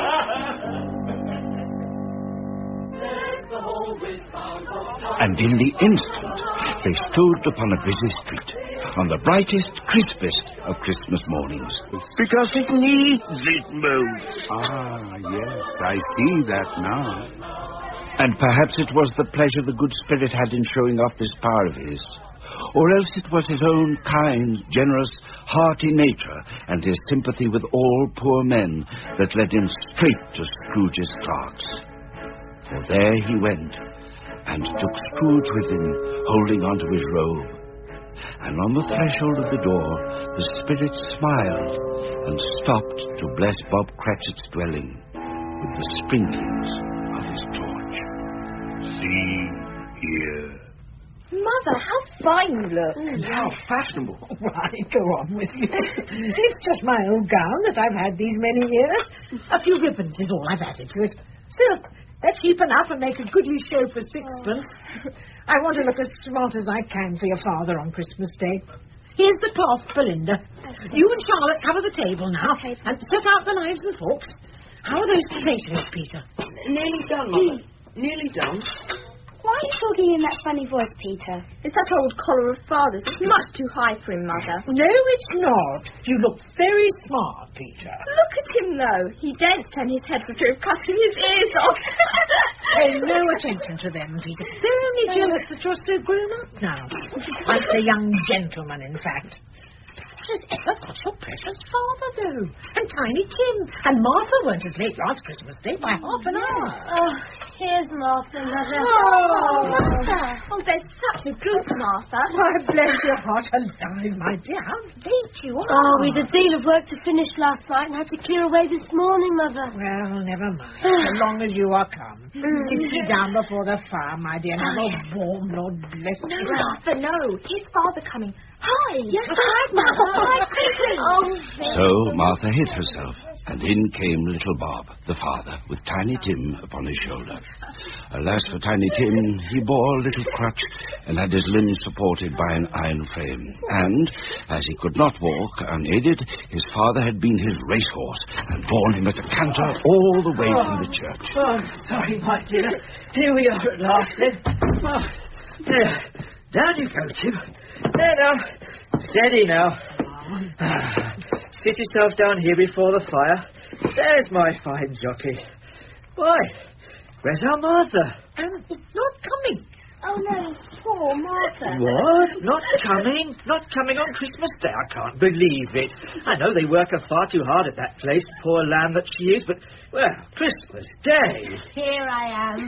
And in the instant, they stood upon a busy street, on the brightest, crispest of Christmas mornings.
Because it needs it most.
Ah, yes, I see that now.
And perhaps it was the pleasure the good Spirit had in showing off this power of his, or else it was his own kind, generous, hearty nature and his sympathy with all poor men that led him straight to Scrooge's clerks. For there he went, and took Scrooge with him, holding on to his robe. And on the threshold of the door, the Spirit smiled and stopped to bless Bob Cratchit's dwelling with the sprinklings of his torch.
See here.
Mother, how fine you look.
And how fashionable.
Right, go on with you. It's just my old gown that I've had these many years. A few ribbons is all I've added to it. Still, that's cheap enough and make a goodly show for sixpence. I want to look as smart as I can for your father on Christmas Day. Here's the cloth, Belinda. You and Charlotte cover the table now, okay, and set out the knives and forks. How are those potatoes, Peter?
Nearly done, Mother. Nearly done.
Why are you talking in that funny voice, Peter? It's that old collar of father's. It's much too high for him, Mother.
No, it's not. You look very smart, Peter.
Look at him, though. He daren't turn his head for fear of cutting his ears off.
Pay no attention to them, Peter. They're only jealous that you're so grown up now. Like the young gentleman, in fact. Has ever got your precious father, though? And Tiny Tim. And Martha weren't as late last Christmas Day by half an hour.
Oh, here's Martha, Mother.
Oh, Martha. Oh, there's such a goose, Martha.
Why, bless your heart alive, my dear. How late you are.
Oh, we'd a deal of work to finish last night and had to clear away this morning, Mother.
Well, never mind. So long as you are come. Sit down before the fire, my dear, and have a warm, Lord bless you.
No, Martha, no. Here's Father coming. Hi.
Yes, hi, Mother. Hi, Christmas.
Oh,
So Martha hid herself, And in came little Bob, the father, with Tiny Tim upon his shoulder. Alas for Tiny Tim, he bore a little crutch and had his limbs supported by an iron frame. And, as he could not walk unaided, his father had been his racehorse and borne him at a canter all the way
oh.
from the church.
Oh, sorry, my dear. Here we are at last, then. Oh, there. Down you go, Tim. There now. Steady now. Ah, sit yourself down here before the fire. There's my fine jockey. Why, where's our Martha?
Um, it's not coming.
Oh, no, poor Martha.
What? Not coming? Not coming on Christmas Day? I can't believe it. I know they work her far too hard at that place, poor lamb that she is, but, well, Christmas Day.
Here I am,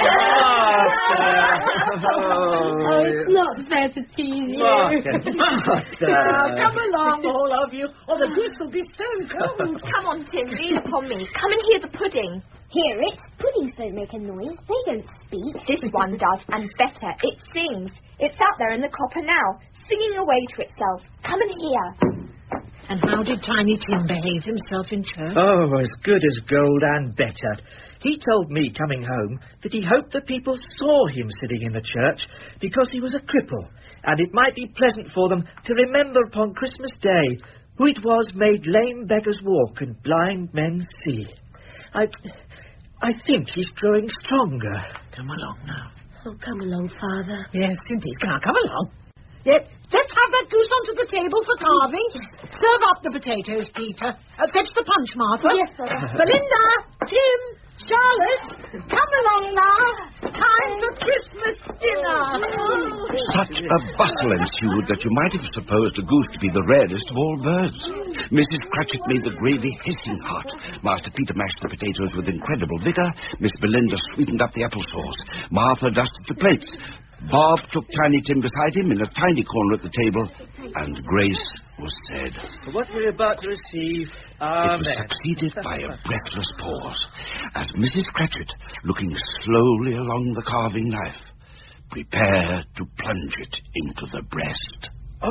Martha.
Oh, oh, it's not fair to tease you.
Martha, Martha.
Now, come along, all of you, or the goose will be stone cold.
Come on, Tim, lean upon me. Come and hear the pudding.
Hear it? Puddings don't make a noise. They don't speak.
This one does, and better. It sings. It's out there in the copper now, singing away to itself. Come and hear.
And how did Tiny Tim behave himself in church?
Oh, as good as gold and better. He told me coming home that he hoped the people saw him sitting in the church because he was a cripple, and it might be pleasant for them to remember upon Christmas Day who it was made lame beggars walk and blind men see. I... I think he's growing stronger.
Come along now.
Oh, come along, Father.
Yes, indeed. Come, come along. Yes, let's have that goose onto the table for carving. Serve up the potatoes, Peter. Uh, fetch the punch, Martha.
Yes, sir.
Belinda, Tim, Charlotte, come along now. Time for Christmas dinner.
Such a bustle ensued that you might have supposed a goose to be the rarest of all birds. Missus Cratchit made the gravy hissing hot. Master Peter mashed the potatoes with incredible vigour. Miss Belinda sweetened up the apple sauce. Martha dusted the plates. Bob took Tiny Tim beside him in a tiny corner at the table, and grace was said.
For what we're about to receive, amen.
It was succeeded by a breathless pause, as Missus Cratchit, looking slowly along the carving knife, prepared to plunge it into the breast.
Oh.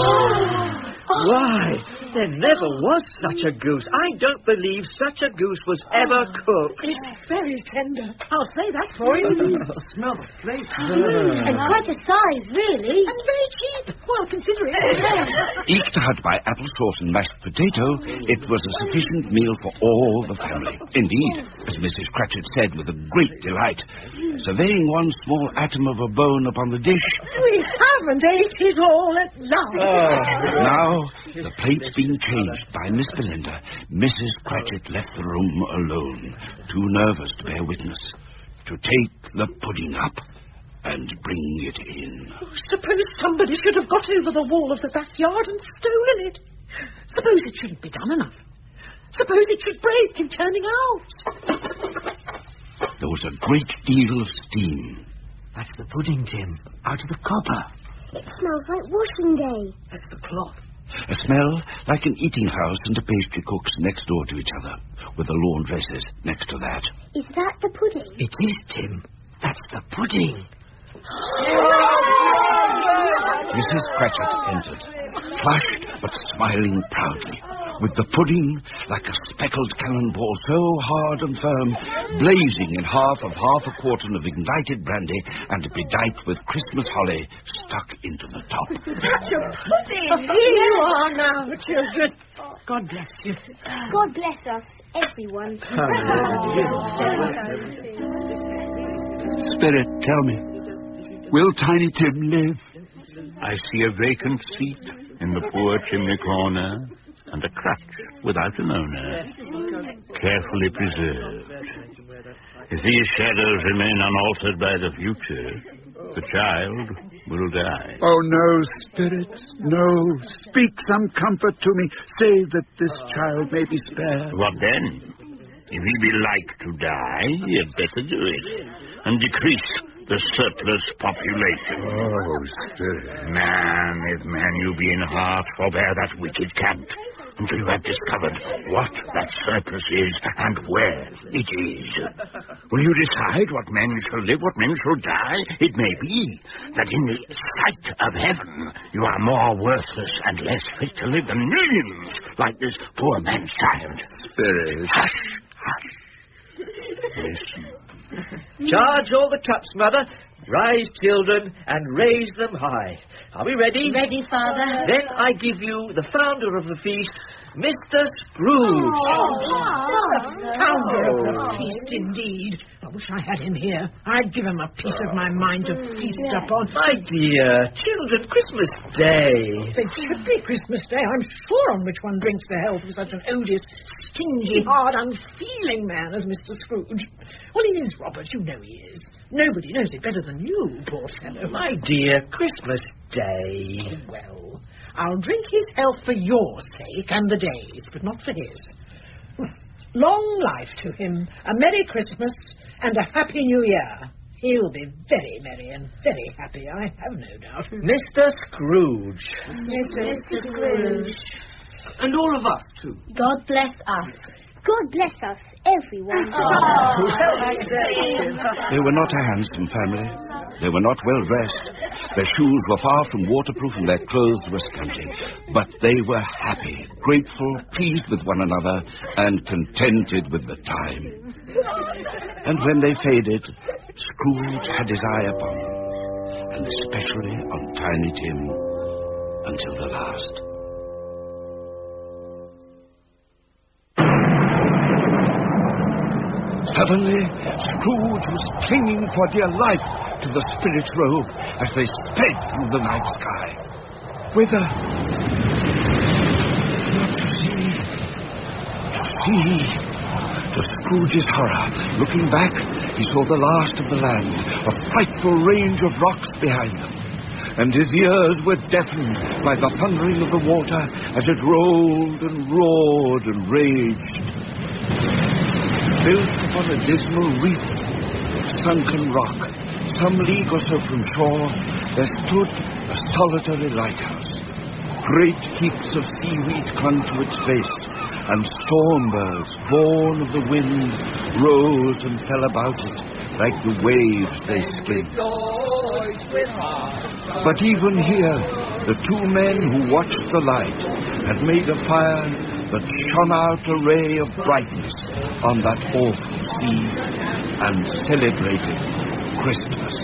Oh. Why, there never was such a goose. I don't believe such a goose was ever cooked.
It's very tender. I'll say that for you.
Smell the flakes.
Mm, and quite a size, really.
And very cheap. Well, considering.
Eked out by applesauce and mashed potato, it was a sufficient meal for all the family. Indeed, as Missus Cratchit said with a great delight, surveying one small atom of a bone upon the dish.
We haven't ate it all at last.
Oh. Now, the plates being changed by Miss Belinda, Missus Cratchit left the room alone, too nervous to bear witness, to take the pudding up and bring it in.
Oh, suppose somebody should have got over the wall of the backyard and stolen it. Suppose it shouldn't be done enough. Suppose it should break in turning out.
There was a great deal of steam.
That's the pudding, Tim, out of the copper.
It smells like washing day.
That's the cloth.
A smell like an eating house and a pastry cook's next door to each other, with the laundresses next to that.
Is that the pudding?
It is, Tim. That's the pudding.
Missus Cratchit entered, flushed but smiling proudly, with the pudding, like a speckled cannonball so hard and firm, blazing in half of half a quartern of ignited brandy and bedight with Christmas holly stuck into the top.
Such a pudding! Here you are now, children. God bless you.
God bless us, everyone.
Spirit, tell me, will Tiny Tim live?
I see a vacant seat in the poor chimney corner, and a crutch without an owner, carefully preserved. If these shadows remain unaltered by the future, the child will die.
Oh, no, Spirit, no. Speak some comfort to me. Say that this child may be spared.
What then? If he be like to die, he had better do it, and decrease the surplus population.
Oh, Spirit.
Man, if man you be in heart, forbear that wicked cant, until you have discovered what that surplus is and where it is. Will you decide what men shall live, what men shall die? It may be that in the sight of heaven you are more worthless and less fit to live than millions like this poor man's child.
Spirit.
Hush, hush. Listen.
Charge all the cups, Mother. Rise, children, and raise them high. Are we ready?
Ready, Father.
Then I give you the founder of the feast, Mister Scrooge.
Oh, founder of the feast, indeed. I wish I had him here. I'd give him a piece of my mind to feast upon.
My dear, children, Christmas Day.
It should be Christmas Day, I'm sure, on which one drinks the health of such an odious, stingy, hard, unfeeling man as Mister Scrooge. Well, he is, Robert, you know he is. Nobody knows it better than you, poor fellow.
My dear, Christmas Day.
Well, I'll drink his health for your sake and the day's, but not for his. Long life to him, a Merry Christmas and a Happy New Year. He'll be very merry and very happy, I have no doubt.
Mister Scrooge.
Mister Scrooge.
And all of us, too.
God bless us. God bless us, everyone.
They were not a handsome family. They were not well dressed. Their shoes were far from waterproof and their clothes were scanty. But they were happy, grateful, pleased with one another, and contented with the time. And when they faded, Scrooge had his eye upon them, and especially on Tiny Tim, until the last. Suddenly, Scrooge was clinging for dear life to the spirit's robe as they sped through the night sky. Whither? Not to see. To see. To Scrooge's horror, looking back, he saw the last of the land, a frightful range of rocks behind them. And his ears were deafened by the thundering of the water as it rolled and roared and raged. Built upon a dismal reef of sunken rock, some league or so from shore, there stood a solitary lighthouse. Great heaps of seaweed clung to its face, and stormbirds, born of the wind, rose and fell about it like the waves they skimmed. But even here, the two men who watched the light had made a fire that shone out a ray of brightness on that awful sea and celebrated Christmas.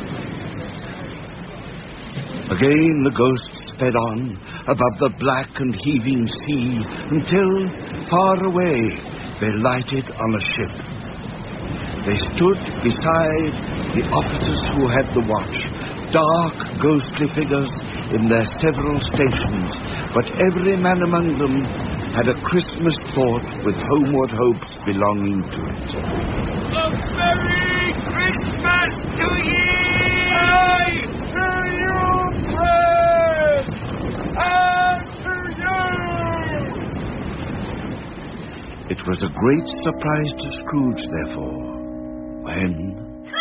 Again the ghosts sped on above the black and heaving sea until, far away, they lighted on a ship. They stood beside the officers who had the watch, dark, ghostly figures in their several stations, but every man among them had a Christmas thought with homeward hopes belonging to it.
A Merry Christmas to ye! To you, friends! And to you!
It was a great surprise to Scrooge, therefore, when...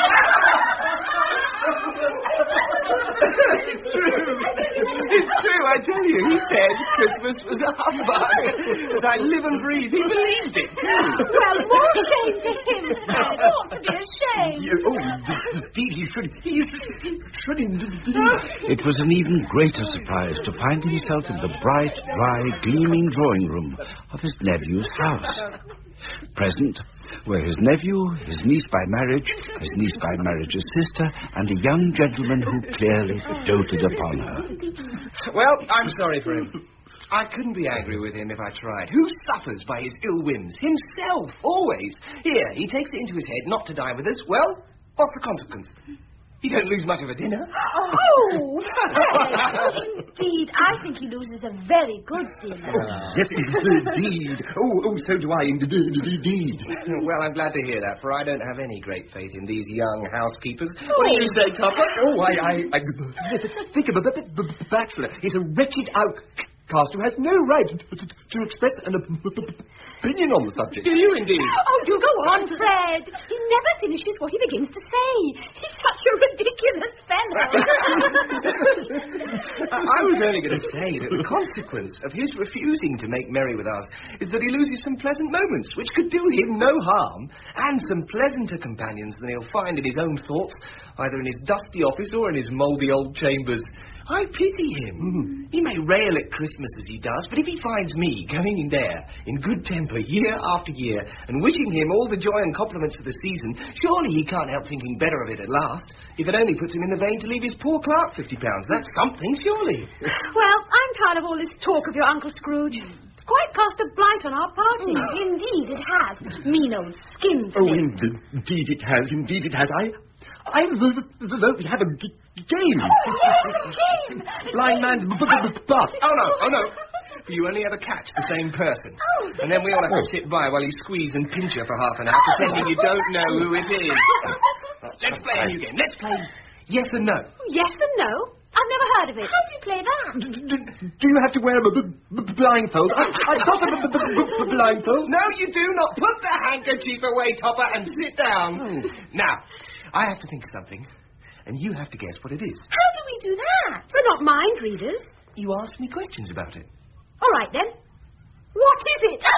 It's true. It's true, I tell you. He said Christmas was a humbug. As I live and breathe, he believed it, too.
Well, more shame to him. He ought to be ashamed.
You, oh, indeed, he should. He should, should indeed.
It was an even greater surprise to find himself in the bright, dry, gleaming drawing room of his nephew's house. Present were his nephew, his niece by marriage, his niece by marriage's sister, and a young gentleman who clearly doted upon her.
Well, I'm sorry for him. I couldn't be angry with him if I tried. Who suffers by his ill whims? Himself, always. Here, he takes it into his head not to dine with us. Well, what's the consequence? He don't lose much of a dinner.
Oh, indeed. I think he loses a very good dinner.
Yes, indeed. Oh, oh, so do I, indeed. Well, I'm glad to hear that, for I don't have any great faith in these young housekeepers. Oh. What do you say, Topper? Oh, I, I, I think of a bachelor. He's a wretched outcast who has no right to, to, to express an opinion on the subject.
Do you indeed?
Oh, do go on, Fred. He never finishes what he begins to say. He's such a ridiculous fellow.
I, I was only going to say that the consequence of his refusing to make merry with us is that he loses some pleasant moments, which could do him no harm, and some pleasanter companions than he'll find in his own thoughts, either in his dusty office or in his mouldy old chambers. I pity him. Mm. He may rail at Christmas as he does, but if he finds me going in there in good temper year after year and wishing him all the joy and compliments of the season, surely he can't help thinking better of it at last, if it only puts him in the vein to leave his poor clerk fifty pounds. That's something, surely.
Well, I'm tired of all this talk of your Uncle Scrooge. It's quite cast a blight on our party.
Indeed, it has. Mean old skin.
Oh, indeed it has, indeed it has. I... I vote we have a g- game.
Oh, yes, game.
Blind man's b- b- b- buff. Oh, no, oh, no. You only ever catch the same person.
Oh.
And then we all have to sit by while he squeeze and pinch her for half an hour, pretending you don't know who it is. Let's play a new game. Let's play yes and no.
Yes and no? I've never heard of it.
How do you play that?
D- d- do you have to wear a b- b- blindfold? I, I've got a b- b- b- blindfold. No, you do not. Put the handkerchief away, Topper, and sit down. Oh. Now... I have to think of something, and you have to guess what it is.
How do we do that?
We're not mind readers.
You ask me questions about it.
All right, then. What is it?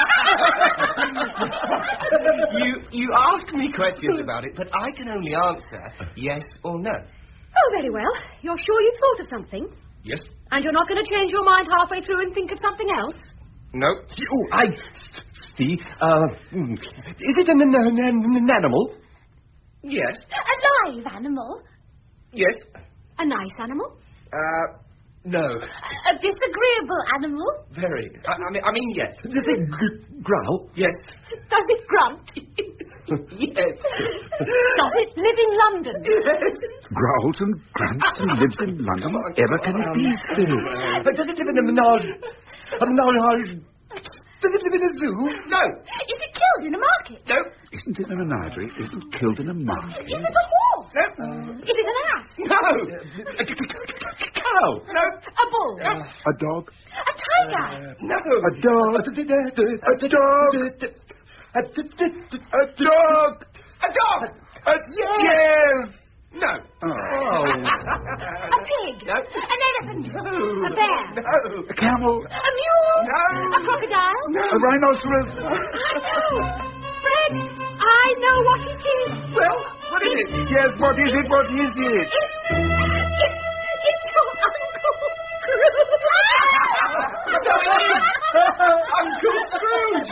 you you ask me questions about it, but I can only answer yes or no.
Oh, very well. You're sure you've thought of something?
Yes.
And you're not going to change your mind halfway through and think of something else?
No. Oh, I see. Uh, is it an, an, an, an animal? Yes.
A live animal?
Yes.
A nice animal?
Uh, no.
A, a disagreeable animal?
Very. I, I mean, I mean, yes. Does it g- growl? Yes.
Does it grunt?
Yes.
Does it live in London?
Yes.
Growls and grunts and lives in London. Ever can it be, Spirit?
But does it live in a menage? A menage? Does it live in a zoo? No.
Is it killed in a market?
No.
Isn't it a menagerie? Isn't killed in a market?
Is it a horse?
No.
Uh, Is it an ass?
No. A cow? No.
A bull?
A dog?
A tiger?
No.
A dog?
A dog?
A dog?
A dog?
A
yes. No.
Oh.
A pig?
No.
An elephant?
No.
A bear?
No.
A camel?
A mule?
No.
A crocodile?
No.
A rhinoceros?
I know. Fred, I know what it is.
Well, what is it?
Yes, what is it? What is it?
It's, it's, it's your Uncle Scrooge.
So it is Uncle Scrooge.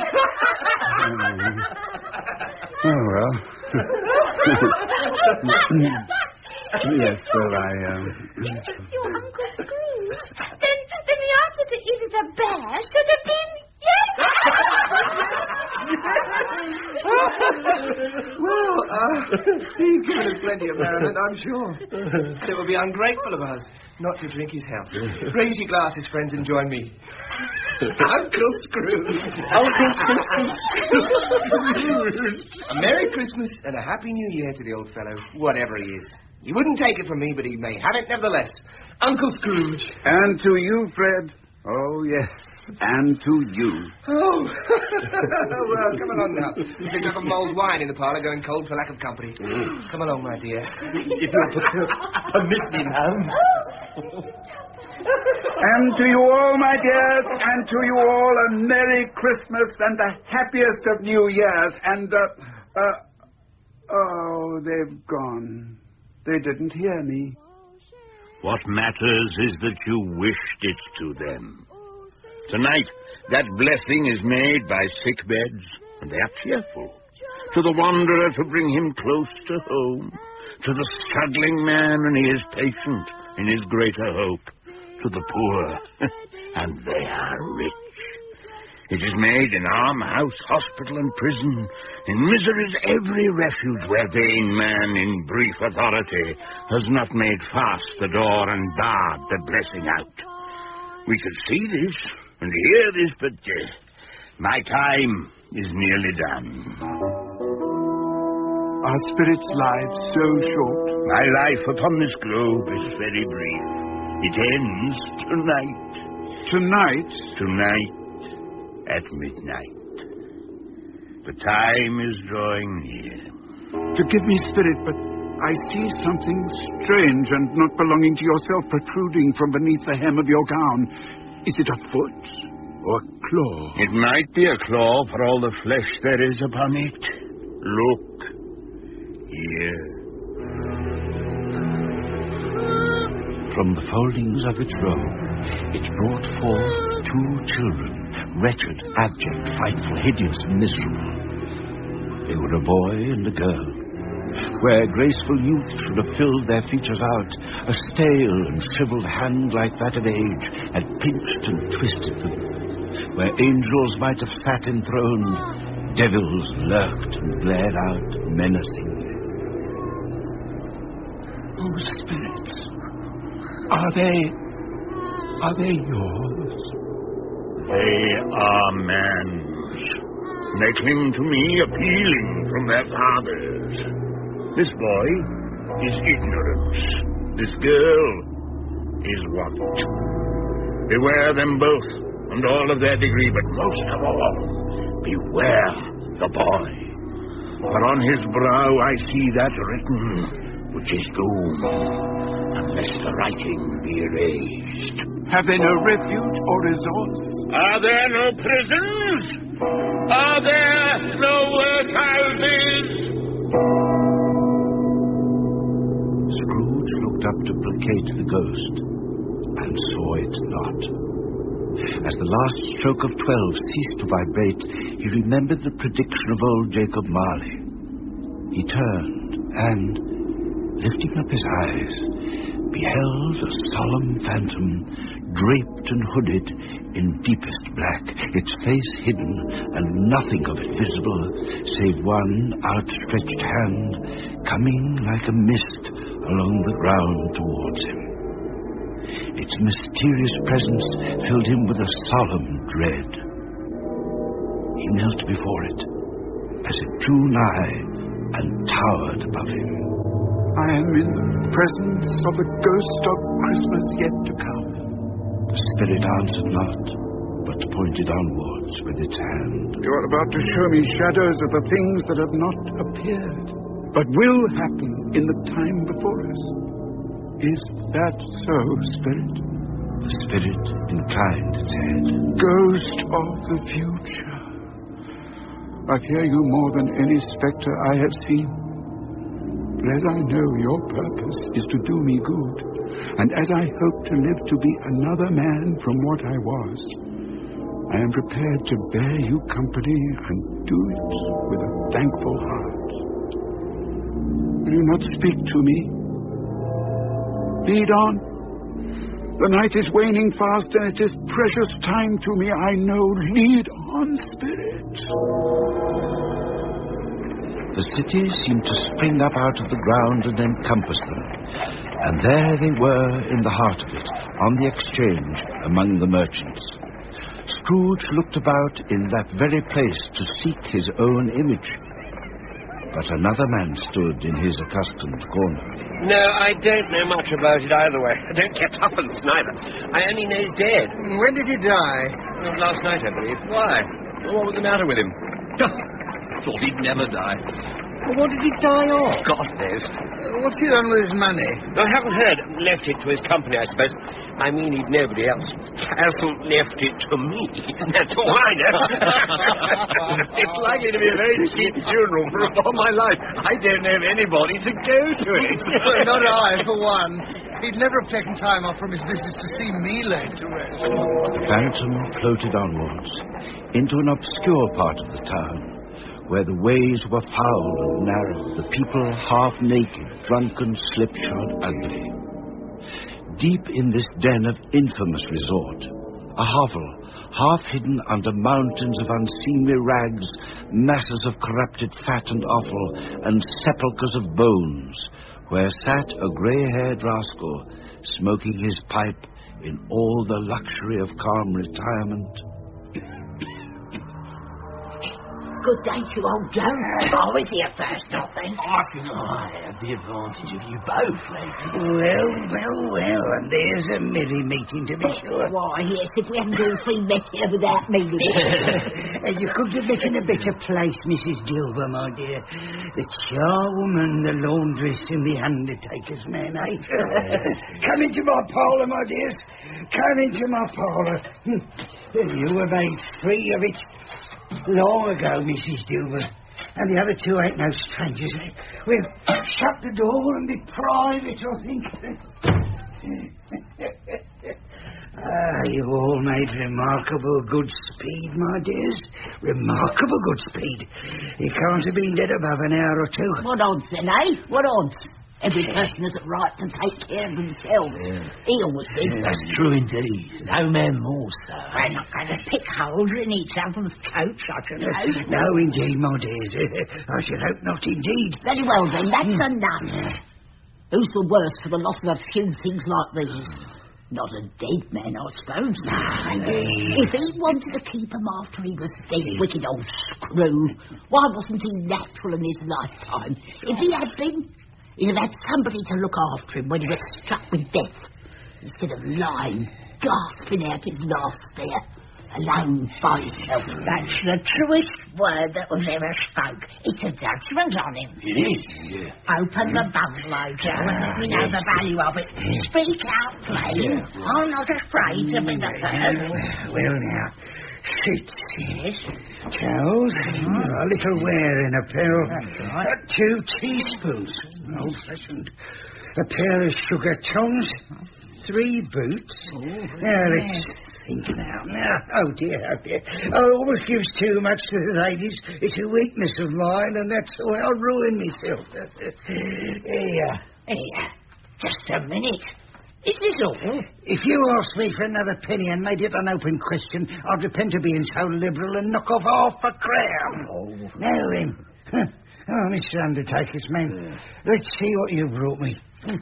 Oh, well. Yes, well, I, um...
It's your Uncle Scrooge. Then, then the answer to is it a bear should have been yes.
Well, uh, he's given us plenty of merriment, I'm sure. It would be ungrateful of us not to drink his health. Raise your glasses, friends, and join me. Uncle Scrooge. Uncle Scrooge. A Merry Christmas and a Happy New Year to the old fellow, whatever he is. He wouldn't take it from me, but he may have it nevertheless. Uncle Scrooge.
And to you, Fred. Oh, yes. And to you.
Oh. Well, come along now. Pick up a mulled wine in the parlour, going cold for lack of company. Mm. Come along, my dear. If you'll permit me, ma'am.
And to you all, my dears, and to you all a Merry Christmas and the happiest of New Years. And, uh, uh, oh, they've gone. They didn't hear me.
What matters is that you wished it to them. Tonight, that blessing is made by sick beds, and they are cheerful. To the wanderer to bring him close to home. To the struggling man, and he is patient in his greater hope. To the poor, and they are rich. It is made in almshouse, hospital, and prison, in misery's every refuge where vain man in brief authority has not made fast the door and barred the blessing out. We could see this and hear this, but uh, my time is nearly done.
Our spirits' lives so short.
My life upon this globe is very brief. It ends tonight.
Tonight?
Tonight. At midnight. The time is drawing near.
Forgive me, Spirit, but I see something strange and not belonging to yourself protruding from beneath the hem of your gown. Is it a foot or a claw?
It might be a claw for all the flesh there is upon it. Look. Here.
From the foldings of its robe, it brought forth two children, wretched, abject, frightful, hideous, miserable. They were a boy and a girl. Where graceful youth should have filled their features out, a stale and shriveled hand like that of age had pinched and twisted them. Where angels might have sat enthroned, devils lurked and glared out menacingly.
Oh, spirits, are they... are they yours?
They are man's. They cling to me, appealing from their fathers. This boy is ignorance. This girl is want. Beware them both, and all of their degree, but most of all, beware the boy. For on his brow I see that written, which is doom, unless the writing be erased.
Have they no refuge or resource?
Are there no prisons? Are there no workhouses?
Scrooge looked up to placate the ghost, and saw it not. As the last stroke of twelve ceased to vibrate, he remembered the prediction of old Jacob Marley. He turned, and, lifting up his eyes, beheld a solemn phantom, draped and hooded in deepest black, its face hidden, and nothing of it visible, save one outstretched hand, coming like a mist along the ground towards him. Its mysterious presence filled him with a solemn dread. He knelt before it, as it drew nigh and towered above him.
I am in the presence of the ghost of Christmas yet to come.
The spirit answered not, but pointed onwards with its hand.
You are about to show me shadows of the things that have not appeared, but will happen in the time before us. Is that so, Spirit?
The spirit inclined its head.
Ghost of the future, I fear you more than any spectre I have seen. But as I know your purpose is to do me good, and as I hope to live to be another man from what I was, I am prepared to bear you company and do it with a thankful heart. Will you not speak to me? Lead on. The night is waning fast, and it is precious time to me, I know. Lead on, Spirit.
The city seemed to spring up out of the ground and encompass them, and there they were in the heart of it, on the exchange among the merchants. Scrooge looked about in that very place to seek his own image. But another man stood in his accustomed corner.
No, I don't know much about it either way. I don't get tuppence neither. I only know he's dead.
When did he die?
Well, last night, I believe. Why? What was the matter with him? Thought he'd never die.
Well, what did he die of?
God knows.
Uh, what's he done with his money?
I haven't heard. Left it to his company, I suppose. I mean, he'd nobody else. Hasn't left it to me. That's all I know. It's likely to be a very cheap funeral for all my life. I don't know of anybody to go to it.
Well, not I, for one. He'd never have taken time off from his business to see me laid to rest.
The phantom floated onwards into an obscure part of the town, where the ways were foul and narrow, the people half naked, drunken, slipshod, ugly. Deep in this den of infamous resort, a hovel, half hidden under mountains of unseemly rags, masses of corrupted fat and offal, and sepulchres of bones, where sat a grey-haired rascal, smoking his pipe in all the luxury of calm retirement.
good day to you, old Joe. I was here first, I think.
I think I have the advantage of you both, ladies.
Well, well, well, and there's a merry meeting to be sure.
Why, yes, if we hadn't all three met here without meeting it.
And you couldn't have met in a better place, Missus Dilber, my dear. The charwoman, the laundress, and the undertaker's man, eh? Come into my parlour, my dears. Come into my parlour. You were made free of it long ago, Missus Dilber. And the other two ain't no strangers. Eh? We'll shut the door and be private, I think. Ah, you all made remarkable good speed, my dears. Remarkable good speed. You can't have been dead above an hour or two.
What odds then, eh? What odds? Every person has a right to take care of themselves.
Yeah.
He always did.
That's true indeed. No man more so.
We're not going to pick holes in each other's coats, I should hope.
No, indeed, my dears. I should hope not, indeed.
Very well, then. That's enough. Who's the worse for the loss of a few things like these? Not a dead man, I suppose.
Ah, indeed.
If he wanted to keep him after he was dead, wicked old screw, why wasn't he natural in his lifetime? If he had been, he'd have had somebody to look after him when he was struck with death, instead of lying, gasping out his last there, alone by himself. That's the truest word that was ever spoke. It's a judgment on him.
It is, yeah.
Open the bungalow, Joe, and let me know the value of it. Speak out plain. I'm not afraid to be the first.
Well, now, sheets, yes. Towels, a little wearing apparel, uh, two teaspoons, old-fashioned, a pair of sugar tongs, three boots. Oh, now, let's think now. Now, oh dear, oh dear. I always gives too much to the ladies. It's a weakness of mine, and that's the way I ruin myself. Here,
here, just a minute. Is this all?
If you asked me for another penny and made it an open question, I'd repent of being so liberal and knock off half a crown. Oh. Now then. Oh, Mister Undertaker's man, let's see what you brought me.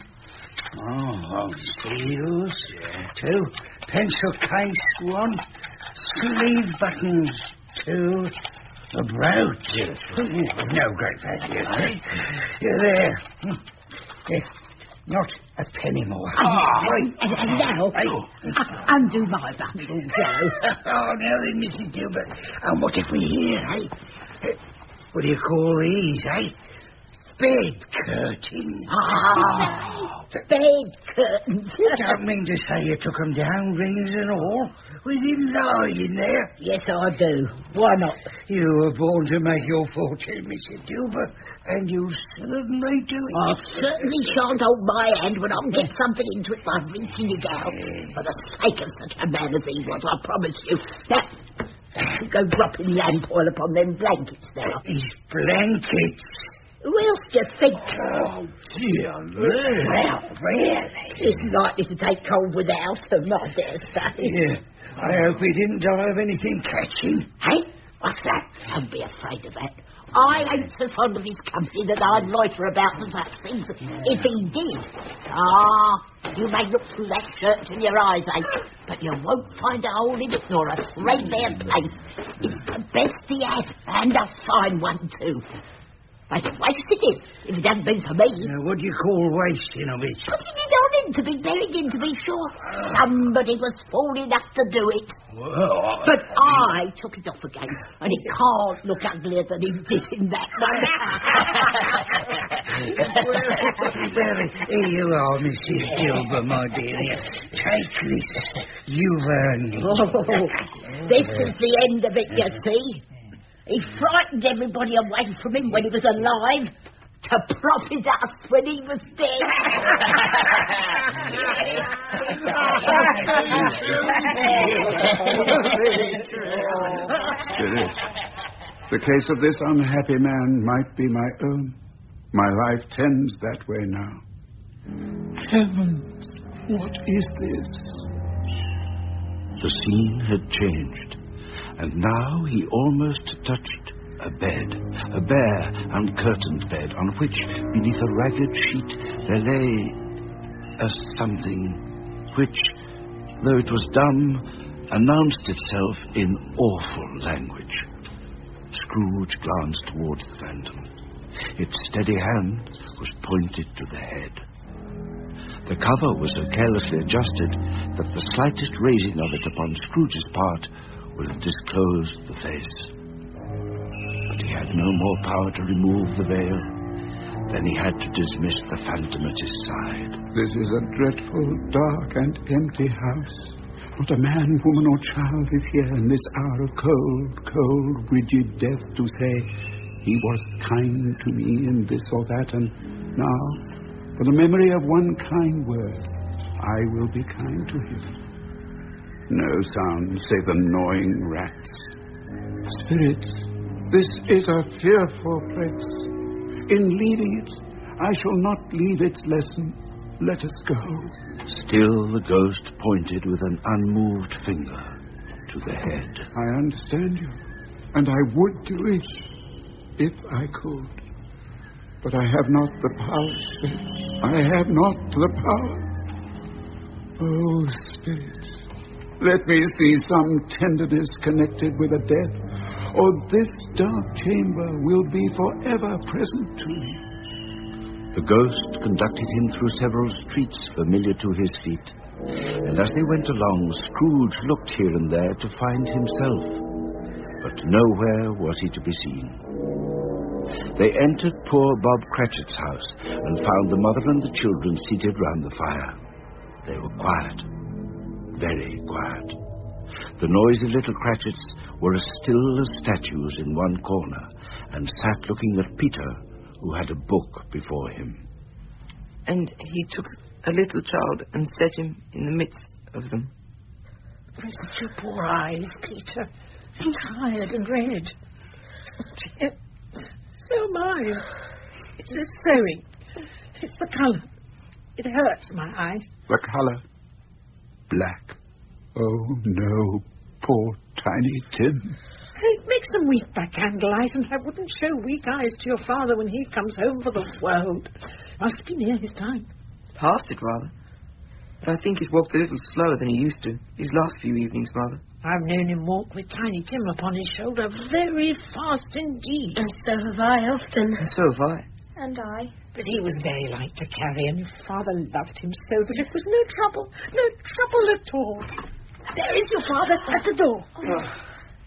Oh, seals, yeah. Two. Pencil case, one. Sleeve buttons, two. A brooch. Yes. No great value. Eh? You're there. Yeah. Not a penny more.
Oh, and, and now, I, undo my bundle, Joe.
Oh, now then, Missus Gilbert. And what if we hear, eh? What do you call these, eh? Bed curtains.
Ah, bed curtains.
You don't mean to say you took them down, rings and all, with him lying there?
Yes, I do. Why not?
You were born to make your fortune, Missus Gilbert, and you certainly do it.
I certainly shan't hold my hand when I get something into it by reaching it out. For the sake of such a man as he was, I promise you. Now, go dropping lamp oil upon them blankets now.
His blankets?
Who else do you think?
Oh, dear me.
Well, really? It's likely to take cold without them, I dare say.
Yeah. I hope he didn't die of anything catching.
Hey? What's that? Don't be afraid of that. I ain't so fond of his company that I'd loiter about for such things if he did. Ah, you may look through that shirt till your eyes ache, but you won't find a hole in it nor a threadbare place. It's the best he had, and a fine one, too. I'd have wasted it if it hadn't been for me.
Now, what do you call wasting of it?
Putting it on him to be buried in, to be sure. Somebody was fool enough to do it.
Well,
but I took it off again, and it can't look uglier than he did in that way.
Well, here you are, Missus Gilbert, my dear. Take this. You've earned it.
Oh, this is the end of it, you see. He frightened everybody away from him when he was alive, to profit us when he was dead.
Spirit, the case of this unhappy man might be my own. My life tends that way now.
Heavens, what is this? The scene had changed. And now he almost touched a bed, a bare, uncurtained bed, on which, beneath a ragged sheet, there lay a something which, though it was dumb, announced itself in awful language. Scrooge glanced towards the phantom. Its steady hand was pointed to the head. The cover was so carelessly adjusted that the slightest raising of it upon Scrooge's part would have disclosed the face. But he had no more power to remove the veil than he had to dismiss the phantom at his side.
This is a dreadful, dark, and empty house. Not a man, woman, or child is here in this hour of cold, cold, rigid death to say, he was kind to me in this or that, and now, for the memory of one kind word, I will be kind to him. No sound save the gnawing rats. Spirits, this is a fearful place. In leaving it, I shall not leave its lesson. Let us go.
Still the ghost pointed with an unmoved finger to the head.
I understand you, and I would do it if I could. But I have not the power, Spirit. I have not the power. Oh, Spirit, let me see some tenderness connected with a death, or this dark chamber will be forever present to me.
The ghost conducted him through several streets familiar to his feet, and as they went along, Scrooge looked here and there to find himself, but nowhere was he to be seen. They entered poor Bob Cratchit's house and found the mother and the children seated round the fire. They were quiet, very quiet. The noisy little Cratchits were as still as statues in one corner and sat looking at Peter, who had a book before him.
And he took a little child and set him in the midst of them.
Isn't your poor eyes, Peter? Tired and red. Dear, so am I. It's the sewing. It's the colour. It hurts my eyes.
The colour? Black. Oh, no. Poor Tiny Tim.
It makes them weep by candlelight, and I wouldn't show weak eyes to your father when he comes home for the world. Must be near his time.
Past it, rather. But I think he's walked a little slower than he used to, these last few evenings, Mother.
I've known him walk with Tiny Tim upon his shoulder very fast indeed.
And so have I often.
And so have I.
And I.
But he was very light to carry, and your father loved him so that it was no trouble, no trouble at all. There is your father at the door.
Oh.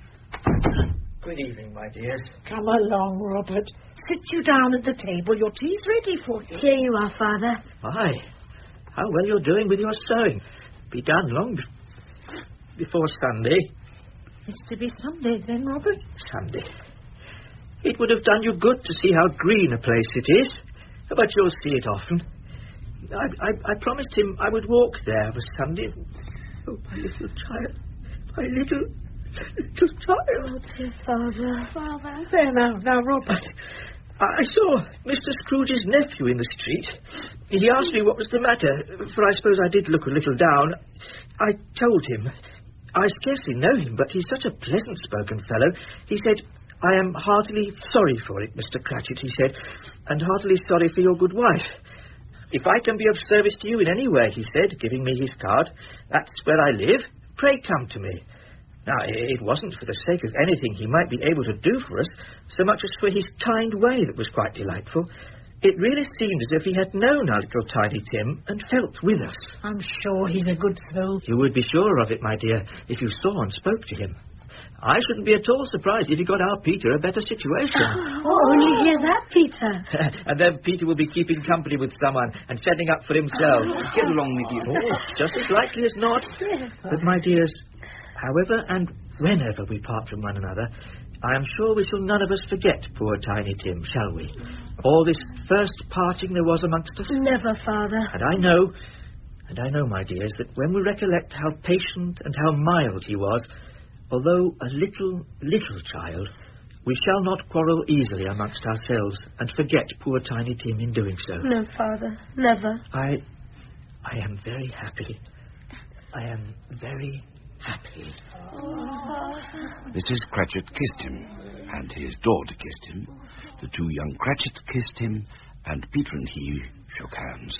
Good evening, my dears.
Come along, Robert. Sit you down at the table. Your tea's ready for you.
Here you are, Father.
Aye. How well you're doing with your sewing. Be done long be- before Sunday.
It's to be Sunday then, Robert.
Sunday. It would have done you good to see how green a place it is. But you'll see it often. I, I, I promised him I would walk there for Sunday. Oh, my little child. My little... little child.
Oh, dear Father.
Father. There now, now, Robert.
I saw Mister Scrooge's nephew in the street. He asked me what was the matter, for I suppose I did look a little down. I told him. I scarcely know him, but he's such a pleasant-spoken fellow. He said, I am heartily sorry for it, Mister Cratchit, he said, and heartily sorry for your good wife. If I can be of service to you in any way, he said, giving me his card, that's where I live. Pray come to me. Now, it wasn't for the sake of anything he might be able to do for us, so much as for his kind way that was quite delightful. It really seemed as if he had known our little Tiny Tim and felt with us.
I'm sure he's a good soul.
You would be sure of it, my dear, if you saw and spoke to him. I shouldn't be at all surprised if he got our Peter a better situation.
Oh, only hear that, Peter.
And then Peter will be keeping company with someone and setting up for himself.
Get along with you.
Oh, just as likely as not. But, my dears, however and whenever we part from one another, I am sure we shall none of us forget poor Tiny Tim, shall we? All this first parting there was amongst us.
Never, Father.
And I know, and I know, my dears, that when we recollect how patient and how mild he was, although a little, little child, we shall not quarrel easily amongst ourselves and forget poor Tiny Tim in doing so.
No, Father, never.
I, I am very happy. I am very happy.
Missus Cratchit kissed him, and his daughter kissed him. The two young Cratchits kissed him, and Peter and he shook hands.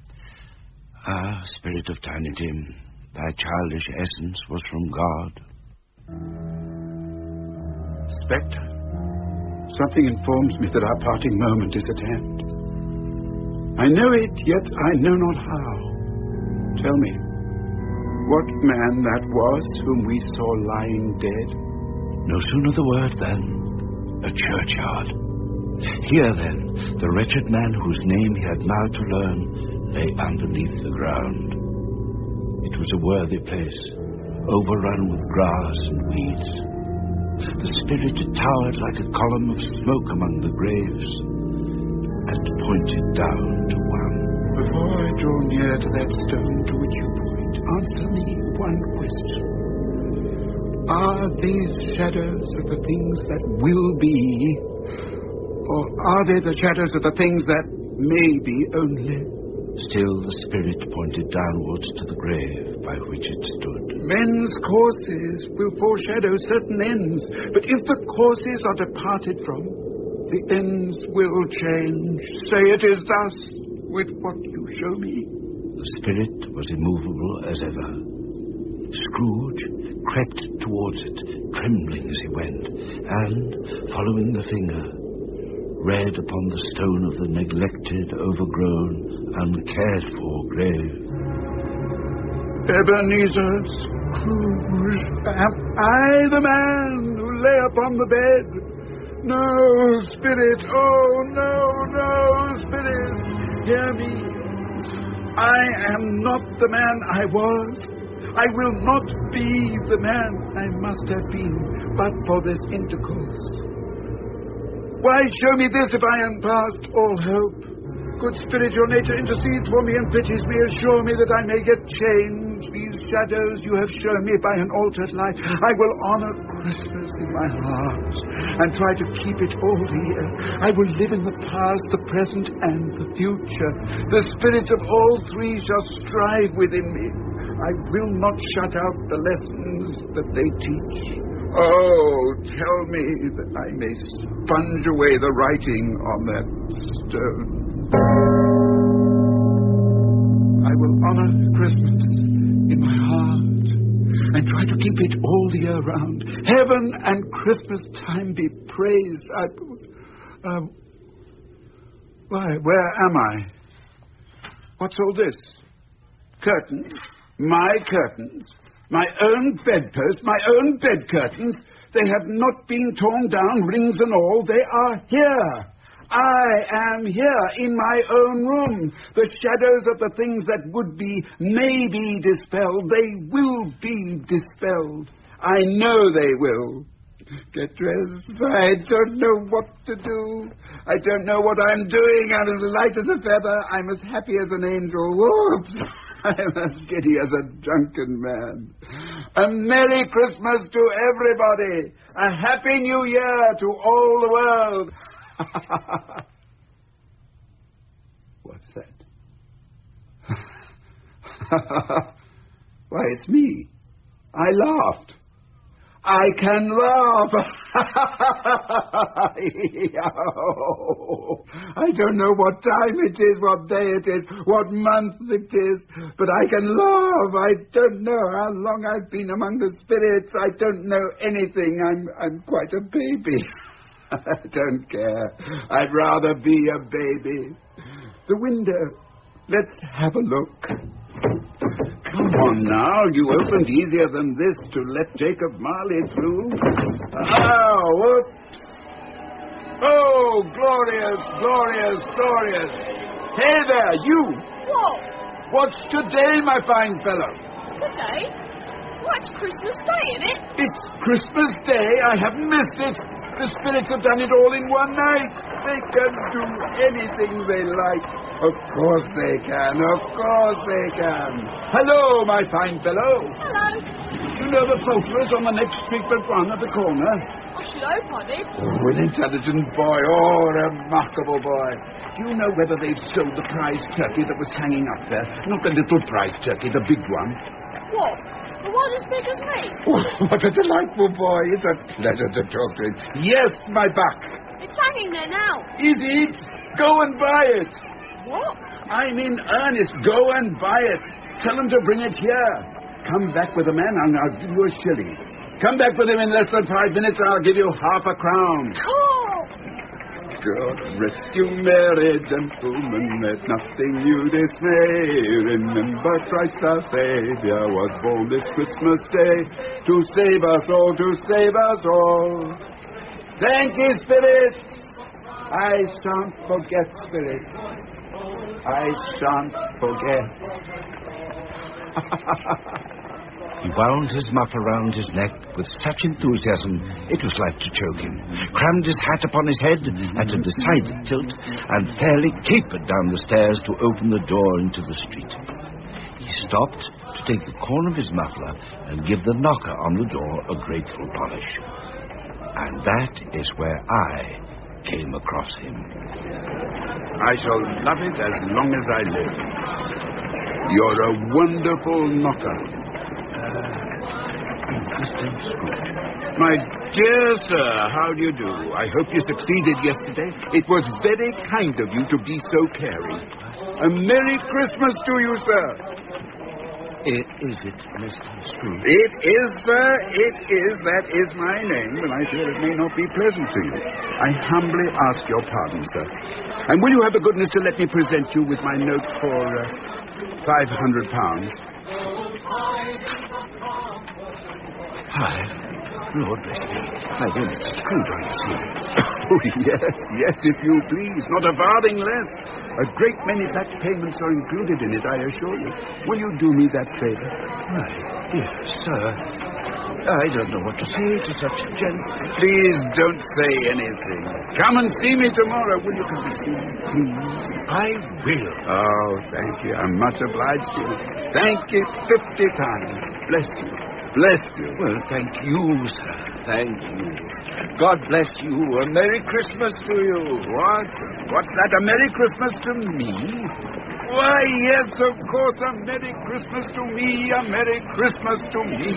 Ah, spirit of Tiny Tim, thy childish essence was from God.
Spectre, Something informs me that our parting moment is at hand. I know it, yet I know not how. Tell me, what man that was whom we saw lying dead?
No sooner the word than a churchyard. Here, then, the wretched man whose name he had now to learn lay underneath the ground. It was a worthy place, overrun with grass and weeds. The spirit had towered like a column of smoke among the graves, and pointed down to one.
Before I draw near to that stone to which you point, answer me one question. Are these shadows of the things that will be, or are they the shadows of the things that may be only?
Still the spirit pointed downwards to the grave by which it stood.
Men's courses will foreshadow certain ends, but if the courses are departed from, the ends will change. Say it is thus with what you show me.
The spirit was immovable as ever. Scrooge crept towards it, trembling as he went, and, following the finger, read upon the stone of the neglected, overgrown, uncared-for grave.
Ebenezer Scrooge, am I the man who lay upon the bed? No, spirit, oh, no, no, spirit, hear me. I am not the man I was. I will not be the man I must have been, but for this intercourse. Why show me this if I am past all hope? Good Spirit, your nature intercedes for me and pities me. Assure me that I may get change. These shadows you have shown me by an altered life. I will honor Christmas in my heart and try to keep it all here. I will live in the past, the present, and the future. The spirits of all three shall strive within me. I will not shut out the lessons that they teach. Oh, tell me that I may sponge away the writing on that stone. I will honor Christmas in my heart and try to keep it all the year round. Heaven and Christmas time be praised. I, um, why, where am I? What's all this? Curtains? My curtains? My own bedpost, my own bed curtains, they have not been torn down, rings and all. They are here. I am here in my own room. The shadows of the things that would be may be dispelled. They will be dispelled. I know they will. Get dressed. I don't know what to do. I don't know what I'm doing. I'm as light as a feather. I'm as happy as an angel. Whoops. I'm as giddy as a drunken man. A Merry Christmas to everybody. A Happy New Year to all the world. What's that? Why, it's me. I laughed. I can laugh. I don't know what time it is, what day it is, what month it is, but I can laugh. I don't know how long I've been among the spirits. I don't know anything. I'm, I'm quite a baby. I don't care. I'd rather be a baby. The window. Let's have a look. Come on now, you opened easier than this to let Jacob Marley through. Oh, whoops. Oh, glorious, glorious, glorious. Hey there, you.
What?
What's today, my fine fellow?
Today? What's Christmas Day, isn't it?
It's Christmas Day. I haven't missed it. The spirits have done it all in one night. They can do anything they like. Of course they can. Of course they can. Hello, my fine fellow.
Hello.
You know the poulterers on the next street but one at the corner?
I should hope I did.
Oh, an intelligent boy. Oh, a remarkable boy. Do you know whether they've sold the prize turkey that was hanging up there? Not the little prize turkey, the big one.
What? The one as big as me?
Oh, what a delightful boy. It's a pleasure to talk to him. Yes, my buck.
It's hanging there now.
Is it? Go and buy it.
What?
I'm in earnest. Go and buy it. Tell him to bring it here. Come back with the man and I'll give you a shilling. Come back with him in less than five minutes and I'll give you half a crown.
Oh!
God rest you, merry gentlemen, let nothing you dismay. Remember Christ our Savior was born this Christmas day to save us all, to save us all. Thank you, spirits. I shan't forget, spirits. I shan't forget.
He wound his muff around his neck with such enthusiasm it was like to choke him, crammed his hat upon his head at a decided tilt, and fairly capered down the stairs to open the door into the street. He stopped to take the corner of his muffler and give the knocker on the door a grateful polish. And that is where I came across him.
I shall love it as long as I live. You're a wonderful knocker.
Mister Scrooge.
My dear sir, how do you do? I hope you succeeded yesterday. It was very kind of you to be so caring. A Merry Christmas to you, sir.
It, is it, Mister Scrooge?
It is, sir. It is. That is my name, and I fear it may not be pleasant to you. I humbly ask your pardon, sir. And will you have the goodness to let me present you with my note for uh, five hundred pounds?
Five? Lord bless me. My dear Mister Scrooge, are you serious?
Oh, yes, yes, if you please. Not a farthing less. A great many back payments are included in it, I assure you. Will you do me that favor?
My dear sir, I don't know what to say to such gent.
Please don't say anything. Come and see me tomorrow. Will you come and see me, please?
I will.
Oh, thank you. I'm much obliged to you. Thank you fifty times. Bless you. Bless you.
Well, thank you, sir. Thank you. God bless you. A Merry Christmas to you.
What? What's that? A Merry Christmas to me? Why, yes, of course, a Merry Christmas to me. A Merry Christmas to me.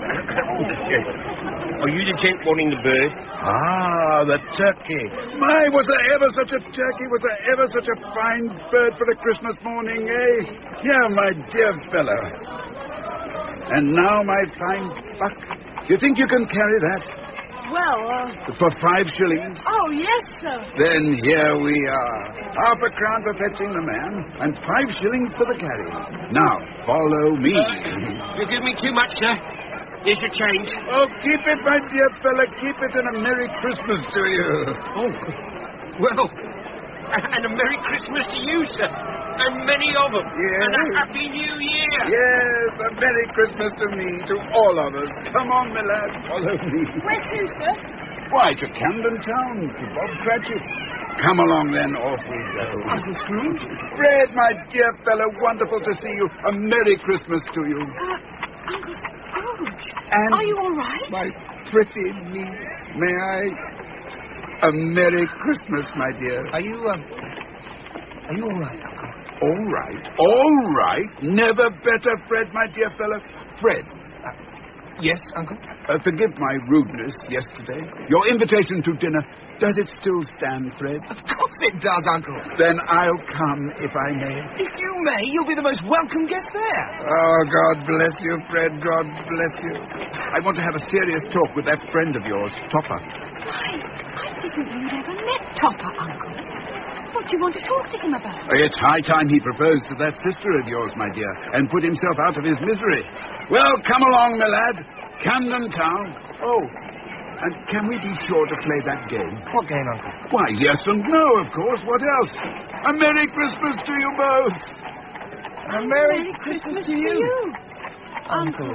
Are you the gent wanting the bird?
Ah, the turkey. My, was there ever such a turkey? Was there ever such a fine bird for a Christmas morning, eh? Yeah, my dear fellow. And now, my fine buck, you think you can carry that?
Well, uh...
For five shillings?
Oh, yes, sir.
Then here we are. Half a crown for fetching the man, and five shillings for the carrying. Now, follow me.
Uh, you give me too much, sir. Here's your change.
Oh, keep it, my dear fella. Keep it, and a Merry Christmas to you.
Oh, well, and a Merry Christmas to you, sir. And many of them.
Yes.
And a Happy New Year.
Yes, a Merry Christmas to me, to all of us. Come on, my lad, follow me.
Where to, sir?
Why, to Camden Town, to Bob Cratchit's. Come along, then, off we go.
Uncle Scrooge?
Fred, my dear fellow, wonderful to see you. A Merry Christmas to you.
Uh, Uncle Scrooge,
and
are you all right?
My pretty niece, may I? A Merry Christmas, my dear.
Are you, um... Are you all right, Uncle?
All right, all right. Never better, Fred, my dear fellow. Fred.
Uh, yes, Uncle?
Uh, forgive my rudeness yesterday. Your invitation to dinner, does it still stand, Fred?
Of course it does, Uncle.
Then I'll come, if I may.
If you may, you'll be the most welcome guest there.
Oh, God bless you, Fred. God bless you. I want to have a serious talk with that friend of yours, Topper.
I, I didn't know you'd ever met Topper, Uncle. What do you want to talk to him about?
It's high time he proposed to that sister of yours, my dear, and put himself out of his misery. Well, come along, my lad. Camden Town. Oh, and can we be sure to play that game?
What game, Uncle?
Why, yes and no, of course. What else? A Merry Christmas to you both.
A Merry, Merry Christmas, Christmas to you, you
Uncle.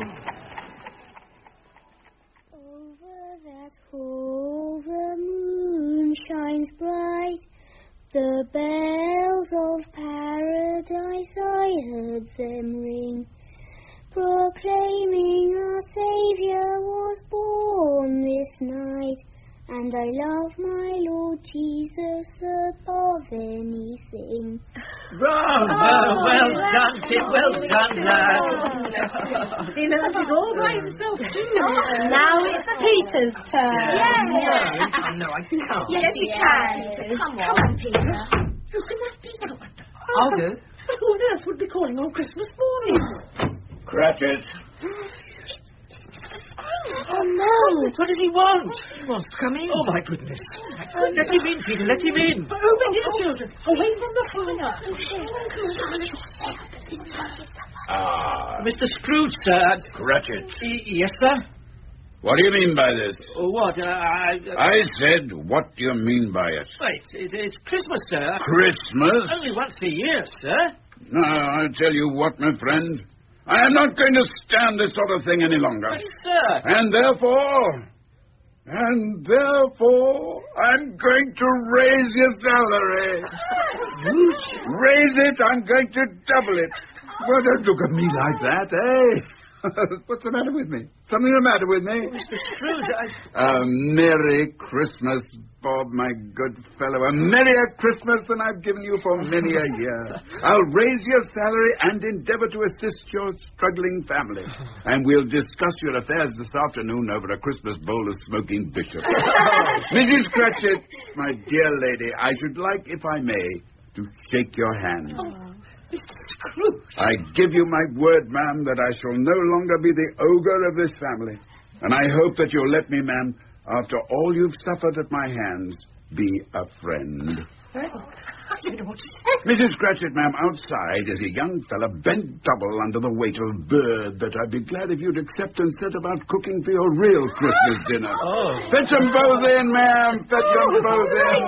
Over that hall the moon shines bright. The bells of paradise, I heard them ring, proclaiming our Saviour was born this night. And I love my Lord Jesus above anything.
Bravo! Oh, well done, Tim. Well done, lad.
He learned it all by himself, too.
Now it's Peter's turn.
Yes.
yes.
yes. No, I think I'll.
Yes, yes, you can. can. Come on. Come on, Peter.
Who can that be?
I'll do.
Who on earth would be calling on Christmas morning?
Cratchit.
Oh, no.
What does he want? He wants to come in.
Oh, my goodness.
Let him in, Peter, let him in.
Oh, my dear children, away from the fire.
Ah.
Mister Scrooge, sir.
Cratchit.
Y- yes, sir?
What do you mean by this?
Oh, what? Uh, I... Uh,
I said, what do you mean by it?
Wait, it, it's Christmas, sir.
Christmas?
Only once a year, sir.
No, I tell you what, my friend. I am not going to stand this sort of thing any longer.
But, sir...
And therefore... And therefore, I'm going to raise your salary. Raise it, I'm going to double it.
Well, don't look at me like that, eh? What's the matter with me? Something the matter with me?
Mister Scrooge, I...
A Merry Christmas, Bob, my good fellow. A merrier Christmas than I've given you for many a year. I'll raise your salary and endeavour to assist your struggling family. And we'll discuss your affairs this afternoon over a Christmas bowl of smoking bishop. Missus Cratchit, my dear lady, I should like, if I may, to shake your hand.
Oh. Mister Scrooge.
I give you my word, ma'am, that I shall no longer be the ogre of this family. And I hope that you'll let me, ma'am, after all you've suffered at my hands, be a friend.
Well, I don't know what to say.
Missus Cratchit, ma'am, outside is a young fella bent double under the weight of bird that I'd be glad if you'd accept and set about cooking for your real Christmas dinner.
Oh.
Fetch them both in, ma'am. Fetch them both in.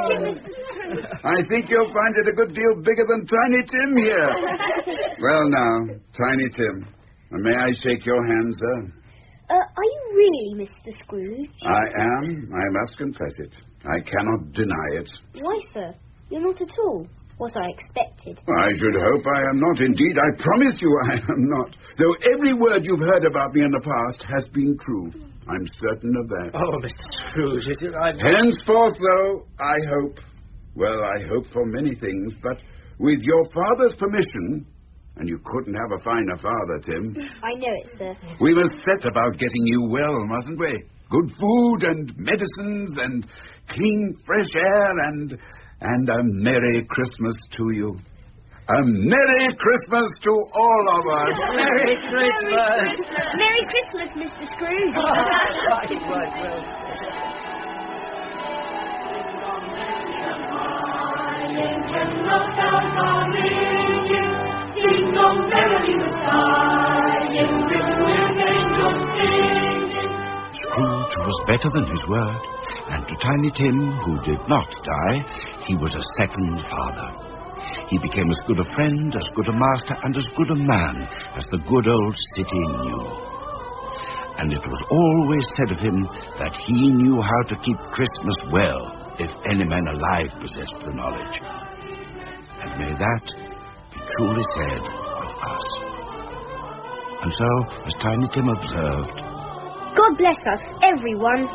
I think you'll find it a good deal bigger than Tiny Tim here. Well, now, Tiny Tim, may I shake your hand, sir?
Uh, are you really Mister Scrooge?
I am. I must confess it. I cannot deny it.
Why, sir? You're not at all what I expected.
I should hope I am not. Indeed, I promise you I am not. Though every word you've heard about me in the past has been true. I'm certain of that.
Oh, Mister Scrooge, is it... I'm...
Henceforth, though, I hope... Well, I hope for many things, but with your father's permission... And you couldn't have a finer father, Tim.
I know it, sir.
We must set about getting you well, mustn't we? Good food and medicines and clean, fresh air and... And a Merry Christmas to you. A Merry Christmas to all of us.
Merry Christmas.
Merry Christmas, Mister Scrooge.
Right, right, right.
Sing on merrily the sky, in with angels singing.
Scrooge was better than his word, and to Tiny Tim, who did not die, he was a second father. He became as good a friend, as good a master, and as good a man as the good old city knew. And it was always said of him that he knew how to keep Christmas well, if any man alive possessed the knowledge. And may that be truly said of us. And so, as Tiny Tim observed,
God bless us, everyone.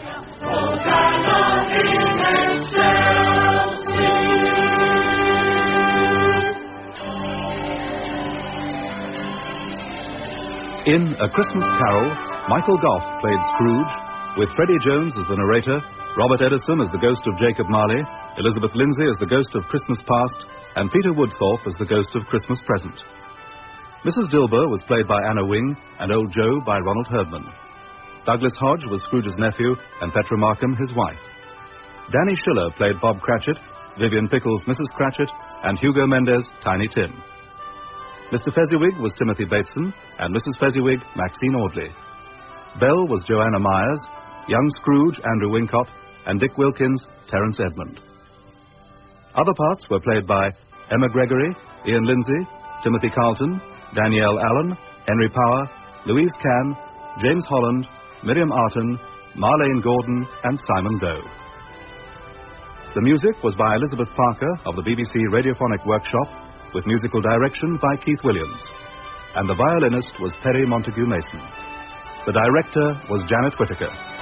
In A Christmas Carol, Michael Gough played Scrooge, with Freddie Jones as the narrator, Robert Edison as the ghost of Jacob Marley, Elizabeth Lindsay as the ghost of Christmas Past, and Peter Woodthorpe as the ghost of Christmas Present. Missus Dilber was played by Anna Wing, and Old Joe by Ronald Herdman. Douglas Hodge was Scrooge's nephew, and Petra Markham his wife. Danny Schiller played Bob Cratchit, Vivian Pickles Missus Cratchit, and Hugo Mendez Tiny Tim. Mister Fezziwig was Timothy Bateson, and Missus Fezziwig Maxine Audley. Belle was Joanna Myers, young Scrooge Andrew Wincott, and Dick Wilkins Terence Edmund. Other parts were played by Emma Gregory, Ian Lindsay, Timothy Carlton, Danielle Allen, Henry Power, Louise Cann, James Holland, Miriam Arton, Marlene Gordon, and Simon Doe. The music was by Elizabeth Parker of the B B C Radiophonic Workshop, with musical direction by Keith Williams. And the violinist was Perry Montague Mason. The director was Janet Whittaker.